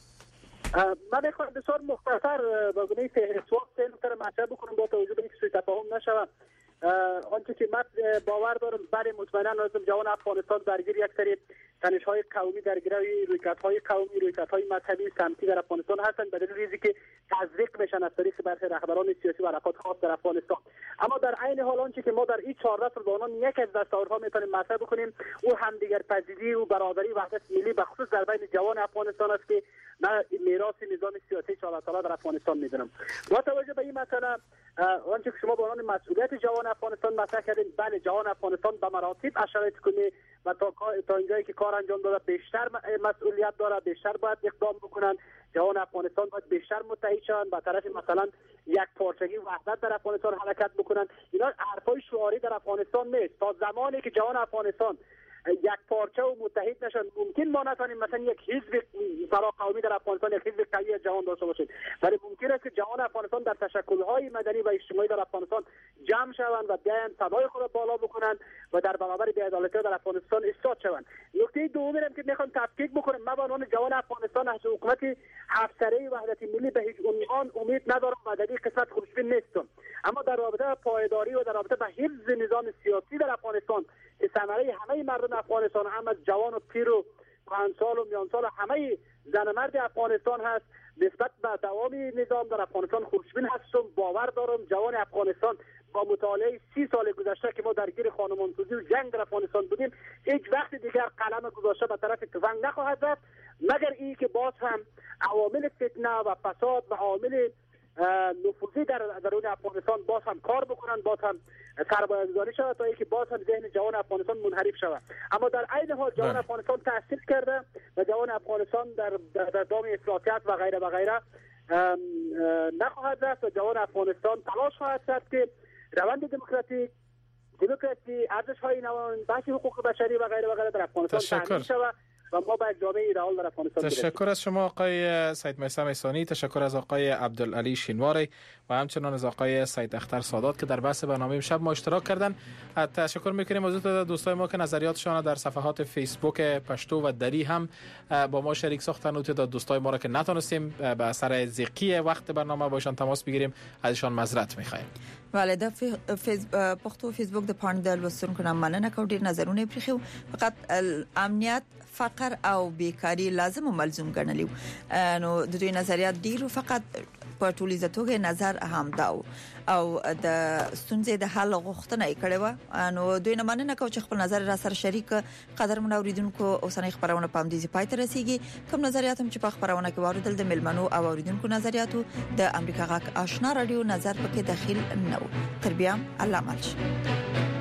Speaker 6: من میخوام بسیار مختصر با گونه فهرست سه نکته را مطرح بکنم با توجه به اینکه سوء تفاهم نشود. آنچه که من باور دارم برای مطمئنا لازم جوان افغانستان درگیر یک سری تنش‌های قومی، درگیر رویکردهای قومی، رویکردهای مذهبی سمتی در افغانستان هستند، به دلیل اینکه تزریق میشن از طریق برخی رهبران سیاسی و حرکات خاص در افغانستان. اما در عین حال آنچه که ما در این چهارده سال به عنوان یک از دستاوردها میتونیم مطرح بکنیم او همدیگر پذیری و برابری وحدت ملی به خصوص در بین جوان افغانستان است که من میراث نظام سیاسی چهارده ساله در افغانستان میدونم. با توجه به این مسئله آنچه که شما به عنوان مسئولیت جوان افغانستان مطرح کردین، بله جوان افغانستان به مراتب اشاره کنه و تا تا اینجایی که کار انجام داده بیشتر مسئولیت داره، بیشتر باید اقدام بکنن. جوان افغانستان باید بیشتر متحد شوند به طرف مثلا یک پارچگی وحدت در افغانستان حرکت بکنن. اینا حرفای شعاری در افغانستان نیست. تا زمانی که جوان افغانستان یک پارچه و متحد نشن ممکن ما نتونیم مثلا یک حزب فرا قومی در افغانستان، یک حزب قوی جوان داشته باشیم، ولی ممکن است که جوان افغانستان در تشکل‌های مدنی و اجتماعی در افغانستان جمع شوند و بیان صدای خود را بالا بکنند و در برابر بی‌عدالتی در افغانستان ایستاد شوند. نکته دومی هم که میخوام تفکیک بکنم، ما به عنوان جوان افغانستان از حکومت هفت سره وحدت ملی به هیچ عنوان امید ندارم و در این قسمت خوشبین نیستم. اما در رابطه پایداری و در رابطه با حفظ نظام سیاسی در افغانستان که ثمره همه مردم افغانستان هم از جوان و پیر و پنجسال و میانسال و همه زن مرد افغانستان هست، نسبت به دوام نظام در افغانستان خوشبین هستم. باور دارم جوان افغانستان با مطالعه سی سال گذشته که ما درگیر خانمانسوزی و جنگ در افغانستان بودیم هیچ وقت دیگر قلم گذاشته به طرف تفنگ نخواهد رفت، مگر این که باز هم عوامل فتنه و فساد و عوامل نفوذی در درون افغانستان باز هم کار بکنن، باز هم سرمایه‌گذاری شود تا اینکه باز هم ذهن جوان افغانستان منحرف شود. اما در عین حال جوان افغانستان تحصیل کرده و جوان افغانستان در در دام افراطیت و غیره و غیره نخواهد رفت و جوان افغانستان تلاش خواهد کرد که روند دموکراتیک دموکراسی ارزش‌های نوین بحث حقوق بشری و غیره و غیره در افغانستان تامین شود و ما به جامعه ایدئال در افغانستان برسیم.
Speaker 3: تشکر از شما آقای سید میثم احسانی، تشکر از آقای عبدالعلی شینواری و همچنین از آقای سید اختر سادات که در بحث برنامه امشب ما اشتراک کردن. تشکر میکنیم از دوستای ما که نظریاتشان در صفحات فیسبوک پشتو و دری هم با ما شریک ساختن و تعداد دوستای ما را که نتونستیم به اثر ضیقی وقت برنامه باشان تماس بگیریم ازشان معذرت میخوایم.
Speaker 4: ولی د فیس پښتو فیسبوک د پاڼې د لوستونکو نه مننه کوم، ډیر نظرونه پرخیو، فقط امنیت فقر او بیکاری لازم او ملزوم ګڼلیو. نو د دوی نظریات ډیرو، فقط په ټولیزه توګه نظر هم داو او د ستونزې د حل غوښتنه یې کړې و. نو دوی نه مننه کوم چې خپل نظر را سره شریک قدر منوریدونکو اوسنۍ خبرونه پام دي پای ته رسیدي. کوم نظریات هم چې په خبرونه کې واردل د ملمنو او اوریدونکو نظریاتو د امریکا غاک آشنا رادیو نظر پکې داخل نه و. تر بیا الله مالش.